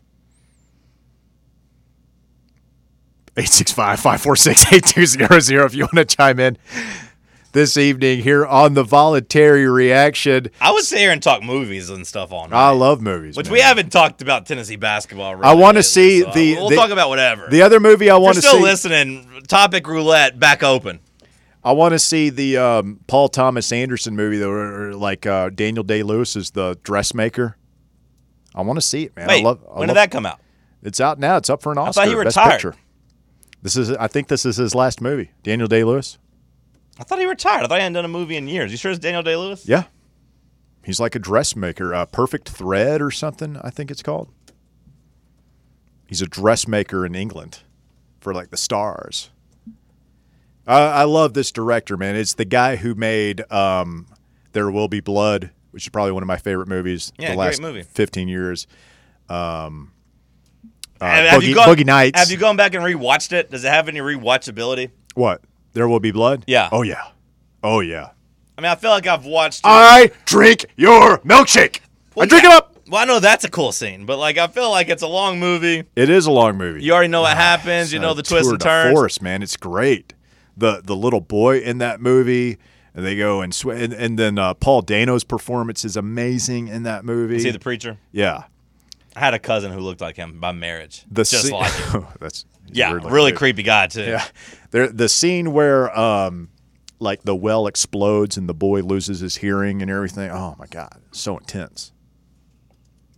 [SPEAKER 2] eight six five, five four six, eight two zero zero if you want to chime in this evening here on the Voluntary Reaction.
[SPEAKER 1] I would sit here and talk movies and stuff all night.
[SPEAKER 2] I love movies.
[SPEAKER 1] Which
[SPEAKER 2] man.
[SPEAKER 1] we haven't talked about Tennessee basketball. Really
[SPEAKER 2] I wanna
[SPEAKER 1] lately,
[SPEAKER 2] see
[SPEAKER 1] so
[SPEAKER 2] the-
[SPEAKER 1] We'll
[SPEAKER 2] the-
[SPEAKER 1] talk about whatever.
[SPEAKER 2] The other movie I
[SPEAKER 1] If
[SPEAKER 2] want
[SPEAKER 1] you're
[SPEAKER 2] to
[SPEAKER 1] still
[SPEAKER 2] see.
[SPEAKER 1] listening, Topic Roulette back open.
[SPEAKER 2] I want to see the um, Paul Thomas Anderson movie, though, or like uh, Daniel Day-Lewis is the dressmaker. I want to see it, man.
[SPEAKER 1] Wait,
[SPEAKER 2] I love. I
[SPEAKER 1] when
[SPEAKER 2] love-
[SPEAKER 1] did that come out?
[SPEAKER 2] It's out now. It's up for an Oscar.
[SPEAKER 1] thought he
[SPEAKER 2] Best
[SPEAKER 1] retired.
[SPEAKER 2] Picture. This is. I think this is his last movie. Daniel Day-Lewis.
[SPEAKER 1] I thought he retired. I thought he hadn't done a movie in years. You sure it's Daniel Day-Lewis?
[SPEAKER 2] Yeah, he's like a dressmaker. Uh, Perfect Thread or something. I think it's called. He's a dressmaker in England for like the stars. I, I love this director, man. It's the guy who made um, There Will Be Blood, which is probably one of my favorite movies.
[SPEAKER 1] Yeah,
[SPEAKER 2] the
[SPEAKER 1] great
[SPEAKER 2] last
[SPEAKER 1] movie.
[SPEAKER 2] fifteen years. Um, uh,
[SPEAKER 1] Have- have
[SPEAKER 2] Boogie,
[SPEAKER 1] you gone-
[SPEAKER 2] Boogie Nights.
[SPEAKER 1] Have you gone back and rewatched it? Does it have any rewatchability?
[SPEAKER 2] What? There Will Be Blood?
[SPEAKER 1] Yeah.
[SPEAKER 2] Oh yeah. Oh yeah.
[SPEAKER 1] I mean, I feel like I've watched it.
[SPEAKER 2] I drink your milkshake.
[SPEAKER 1] Well,
[SPEAKER 2] I drink
[SPEAKER 1] yeah.
[SPEAKER 2] it up.
[SPEAKER 1] Well, I know that's a cool scene, but like I feel like it's a long movie.
[SPEAKER 2] It is a long movie.
[SPEAKER 1] You already know what happens. You know
[SPEAKER 2] Uh,
[SPEAKER 1] the twists
[SPEAKER 2] tour
[SPEAKER 1] and
[SPEAKER 2] de
[SPEAKER 1] turns.
[SPEAKER 2] force, man. It's great. The the little boy in that movie, and they go and sw- and, and then uh, Paul Dano's performance is amazing in that movie.
[SPEAKER 1] See the preacher?
[SPEAKER 2] yeah,
[SPEAKER 1] I had a cousin who looked like him by marriage.
[SPEAKER 2] the
[SPEAKER 1] just
[SPEAKER 2] scene-
[SPEAKER 1] like him.
[SPEAKER 2] that's he's
[SPEAKER 1] Yeah,
[SPEAKER 2] weird like
[SPEAKER 1] really
[SPEAKER 2] that.
[SPEAKER 1] creepy guy too.
[SPEAKER 2] Yeah, there the scene where um like the well explodes and the boy loses his hearing and everything. Oh my god, so intense.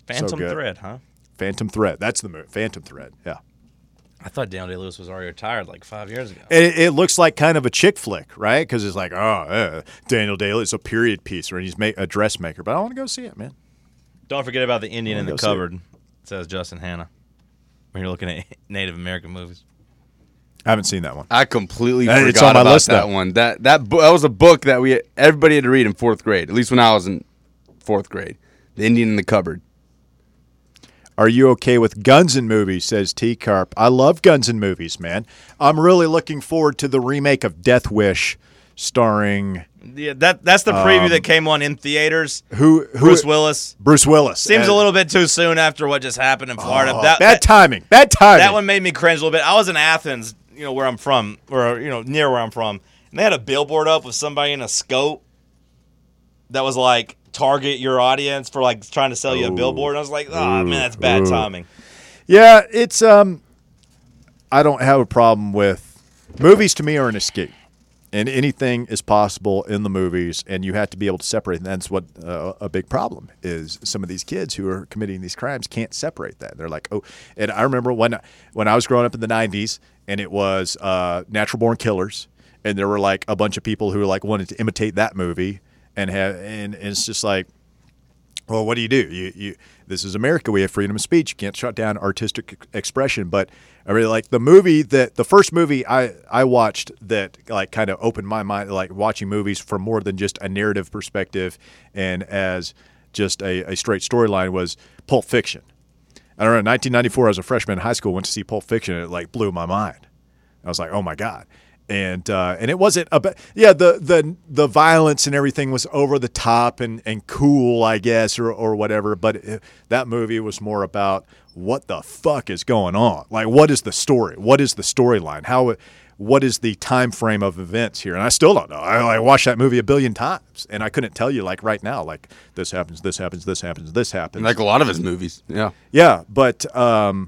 [SPEAKER 1] Phantom
[SPEAKER 2] good.
[SPEAKER 1] Thread, huh?
[SPEAKER 2] Phantom Thread. That's the movie. Phantom Thread. Yeah.
[SPEAKER 1] I thought Daniel Day-Lewis was already retired like five years ago.
[SPEAKER 2] It, it looks like kind of a chick flick, right? Because it's like, oh, uh, Daniel Day-Lewis is a period piece, or he's make, a dressmaker. But I want to go see it, man.
[SPEAKER 1] Don't forget about the Indian in the
[SPEAKER 2] go see
[SPEAKER 1] cupboard, says Justin Hanna. When you're looking at Native American movies.
[SPEAKER 2] I haven't seen that one.
[SPEAKER 3] I completely
[SPEAKER 2] Uh, it's
[SPEAKER 3] forgot
[SPEAKER 2] on my
[SPEAKER 3] about
[SPEAKER 2] list,
[SPEAKER 3] that
[SPEAKER 2] though.
[SPEAKER 3] one. That that bo- that was a book that we everybody had to read in fourth grade. At least when I was in fourth grade. The Indian in the Cupboard.
[SPEAKER 2] Are you okay with guns in movies, says T-Carp. I love guns in movies, man. I'm really looking forward to the remake of Death Wish starring
[SPEAKER 1] Yeah, that that's the preview that came on in theaters.
[SPEAKER 2] who, who
[SPEAKER 1] Bruce Willis.
[SPEAKER 2] Bruce Willis.
[SPEAKER 1] Seems
[SPEAKER 2] And-
[SPEAKER 1] a little bit too soon after what just happened in Florida.
[SPEAKER 2] Oh,
[SPEAKER 1] that,
[SPEAKER 2] bad
[SPEAKER 1] that,
[SPEAKER 2] timing. Bad timing.
[SPEAKER 1] that one made me cringe a little bit. I was in Athens, you know, where I'm from, or you know, near where I'm from, and they had a billboard up with somebody in a scope that was like target your audience for like trying to sell you a billboard. And I was like, oh man, that's bad
[SPEAKER 2] Ooh.
[SPEAKER 1] timing.
[SPEAKER 2] Yeah, it's um I don't have a problem with movies. To me are an escape. And anything is possible in the movies, and you have to be able to separate. And that's what uh, a big problem is. Some of these kids who are committing these crimes can't separate that. They're like, oh, and I remember when when I was growing up in the nineties, and it was uh, Natural Born Killers, and there were like a bunch of people who like wanted to imitate that movie, and have, and, and it's just like, well, what do you do? You, you, this is America. We have freedom of speech. You can't shut down artistic expression. But I really like the movie that the first movie I, I watched that like kind of opened my mind, like watching movies from more than just a narrative perspective and as just a, a straight storyline was Pulp Fiction. I don't know. In nineteen ninety-four, I was a freshman in high school, went to see Pulp Fiction, and it like blew my mind. I was like, oh my God. And uh, and it wasn't about yeah the the the violence and everything was over the top and, and cool, I guess, or or whatever. But it, that movie was more about what the fuck is going on. Like, what is the story? What is the storyline? How what is the time frame of events here? And I still don't know. I, I watched that movie a billion times, and I couldn't tell you like right now. Like this happens, this happens, this happens, this happens.
[SPEAKER 3] Like a lot of his movies. Yeah.
[SPEAKER 2] Yeah, but um,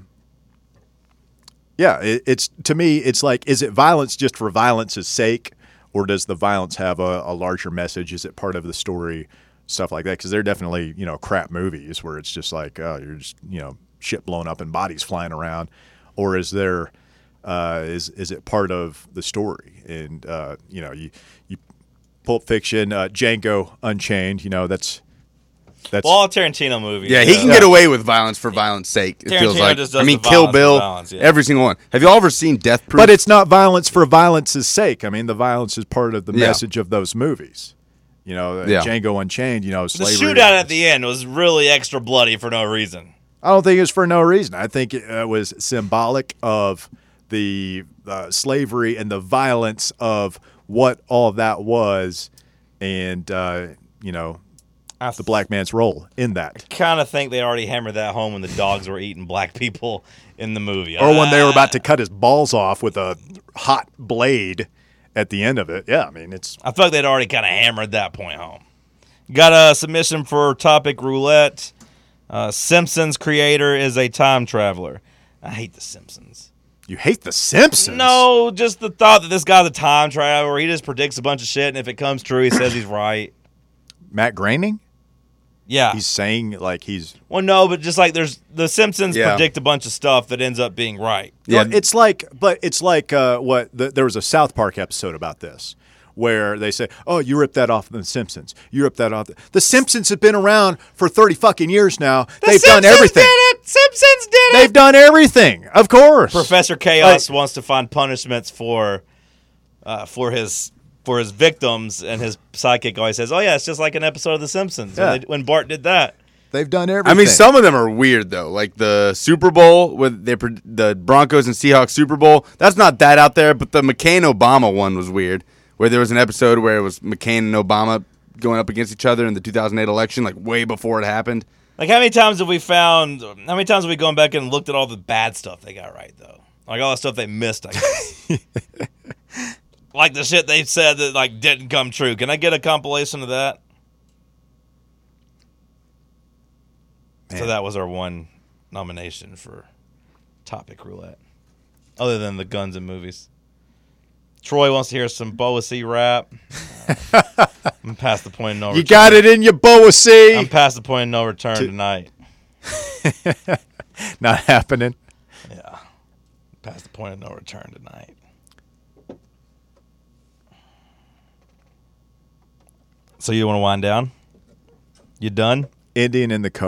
[SPEAKER 2] yeah, it, it's to me, it's like, is it violence just for violence's sake, or does the violence have a, a larger message? Is it part of the story, stuff like that? Because they're definitely, you know, crap movies where it's just like, oh, you're just, you know, shit blown up and bodies flying around, or is there, uh, is is it part of the story? And uh, you know, you you Pulp Fiction, uh, Django Unchained, you know, that's. That's,
[SPEAKER 1] Well, all Tarantino movies.
[SPEAKER 3] Yeah, he can
[SPEAKER 1] uh,
[SPEAKER 3] get away with violence for violence sake. It feels
[SPEAKER 1] Tarantino
[SPEAKER 3] like.
[SPEAKER 1] just does
[SPEAKER 3] I mean,
[SPEAKER 1] the
[SPEAKER 3] Kill
[SPEAKER 1] violence for
[SPEAKER 3] Bill,
[SPEAKER 1] violence, yeah.
[SPEAKER 3] every single one. Have you all ever seen Death Proof?
[SPEAKER 2] but it's not violence for violence's sake. I mean, the violence is part of the
[SPEAKER 3] Yeah.
[SPEAKER 2] message of those movies. You know, uh,
[SPEAKER 3] Yeah.
[SPEAKER 2] Django Unchained, you know,
[SPEAKER 1] The
[SPEAKER 2] slavery.
[SPEAKER 1] shootout at the end was really extra bloody for no reason.
[SPEAKER 2] I don't think it was for no reason. I think it uh, was symbolic of the uh, slavery and the violence of what all that was, and, uh, you know,
[SPEAKER 1] I
[SPEAKER 2] the black man's role in that.
[SPEAKER 1] kind of think they already hammered that home when the dogs were eating black people in the movie.
[SPEAKER 2] Or when they were
[SPEAKER 1] Ah.
[SPEAKER 2] about to cut his balls off with a hot blade at the end of it. Yeah, I mean, it's
[SPEAKER 1] I feel like they'd already kind of hammered that point home. Got a submission for Topic Roulette. Uh, Simpsons creator is a time traveler. I hate the Simpsons.
[SPEAKER 2] you hate The Simpsons.
[SPEAKER 1] No, just the thought that this guy's a time traveler. He just predicts a bunch of shit, and if it comes true, he says he's right.
[SPEAKER 2] Matt Groening?
[SPEAKER 1] Yeah.
[SPEAKER 2] He's saying like he's
[SPEAKER 1] well, no, but just like there's the Simpsons
[SPEAKER 3] Yeah.
[SPEAKER 1] predict a bunch of stuff that ends up being right.
[SPEAKER 3] Yeah.
[SPEAKER 2] Well, it's like, but it's like uh, what the, there was a South Park episode about this where they say, "Oh, you ripped that off of The Simpsons. You ripped that off." The, the Simpsons have been around for thirty fucking years now. They've done
[SPEAKER 1] Simpsons
[SPEAKER 2] everything.
[SPEAKER 1] Did it. Simpsons did it.
[SPEAKER 2] They've done everything, of course.
[SPEAKER 1] Professor Chaos wants to find punishments for uh, for his for his victims, and his sidekick always says, "Oh yeah, it's just like an episode of The Simpsons
[SPEAKER 2] Yeah.
[SPEAKER 1] when, they, when Bart did that."
[SPEAKER 2] They've done everything.
[SPEAKER 3] I mean, some of them are weird though. Like the Super Bowl with they, pre- the Broncos and Seahawks Super Bowl. That's not that out there, but the McCain Obama one was weird, where there was an episode where it was McCain and Obama going up against each other in the two thousand eight election, like way before it happened.
[SPEAKER 1] Like, how many times have we found? How many times have we gone back and looked at all the bad stuff they got right though? Like all the stuff they missed, I guess. Like the shit they said that like didn't come true. Can I get a compilation of that?
[SPEAKER 2] Man.
[SPEAKER 1] So that was our one nomination for Topic Roulette. Other than the guns and movies. Troy wants to hear some Boa C rap. Uh, I'm past the point of no
[SPEAKER 2] you
[SPEAKER 1] return.
[SPEAKER 2] got it in your Boa C.
[SPEAKER 1] I'm past the point of no return tonight.
[SPEAKER 2] Not happening.
[SPEAKER 1] Yeah. Past the point of no return tonight. So you want to wind down? You done?
[SPEAKER 2] Indian in the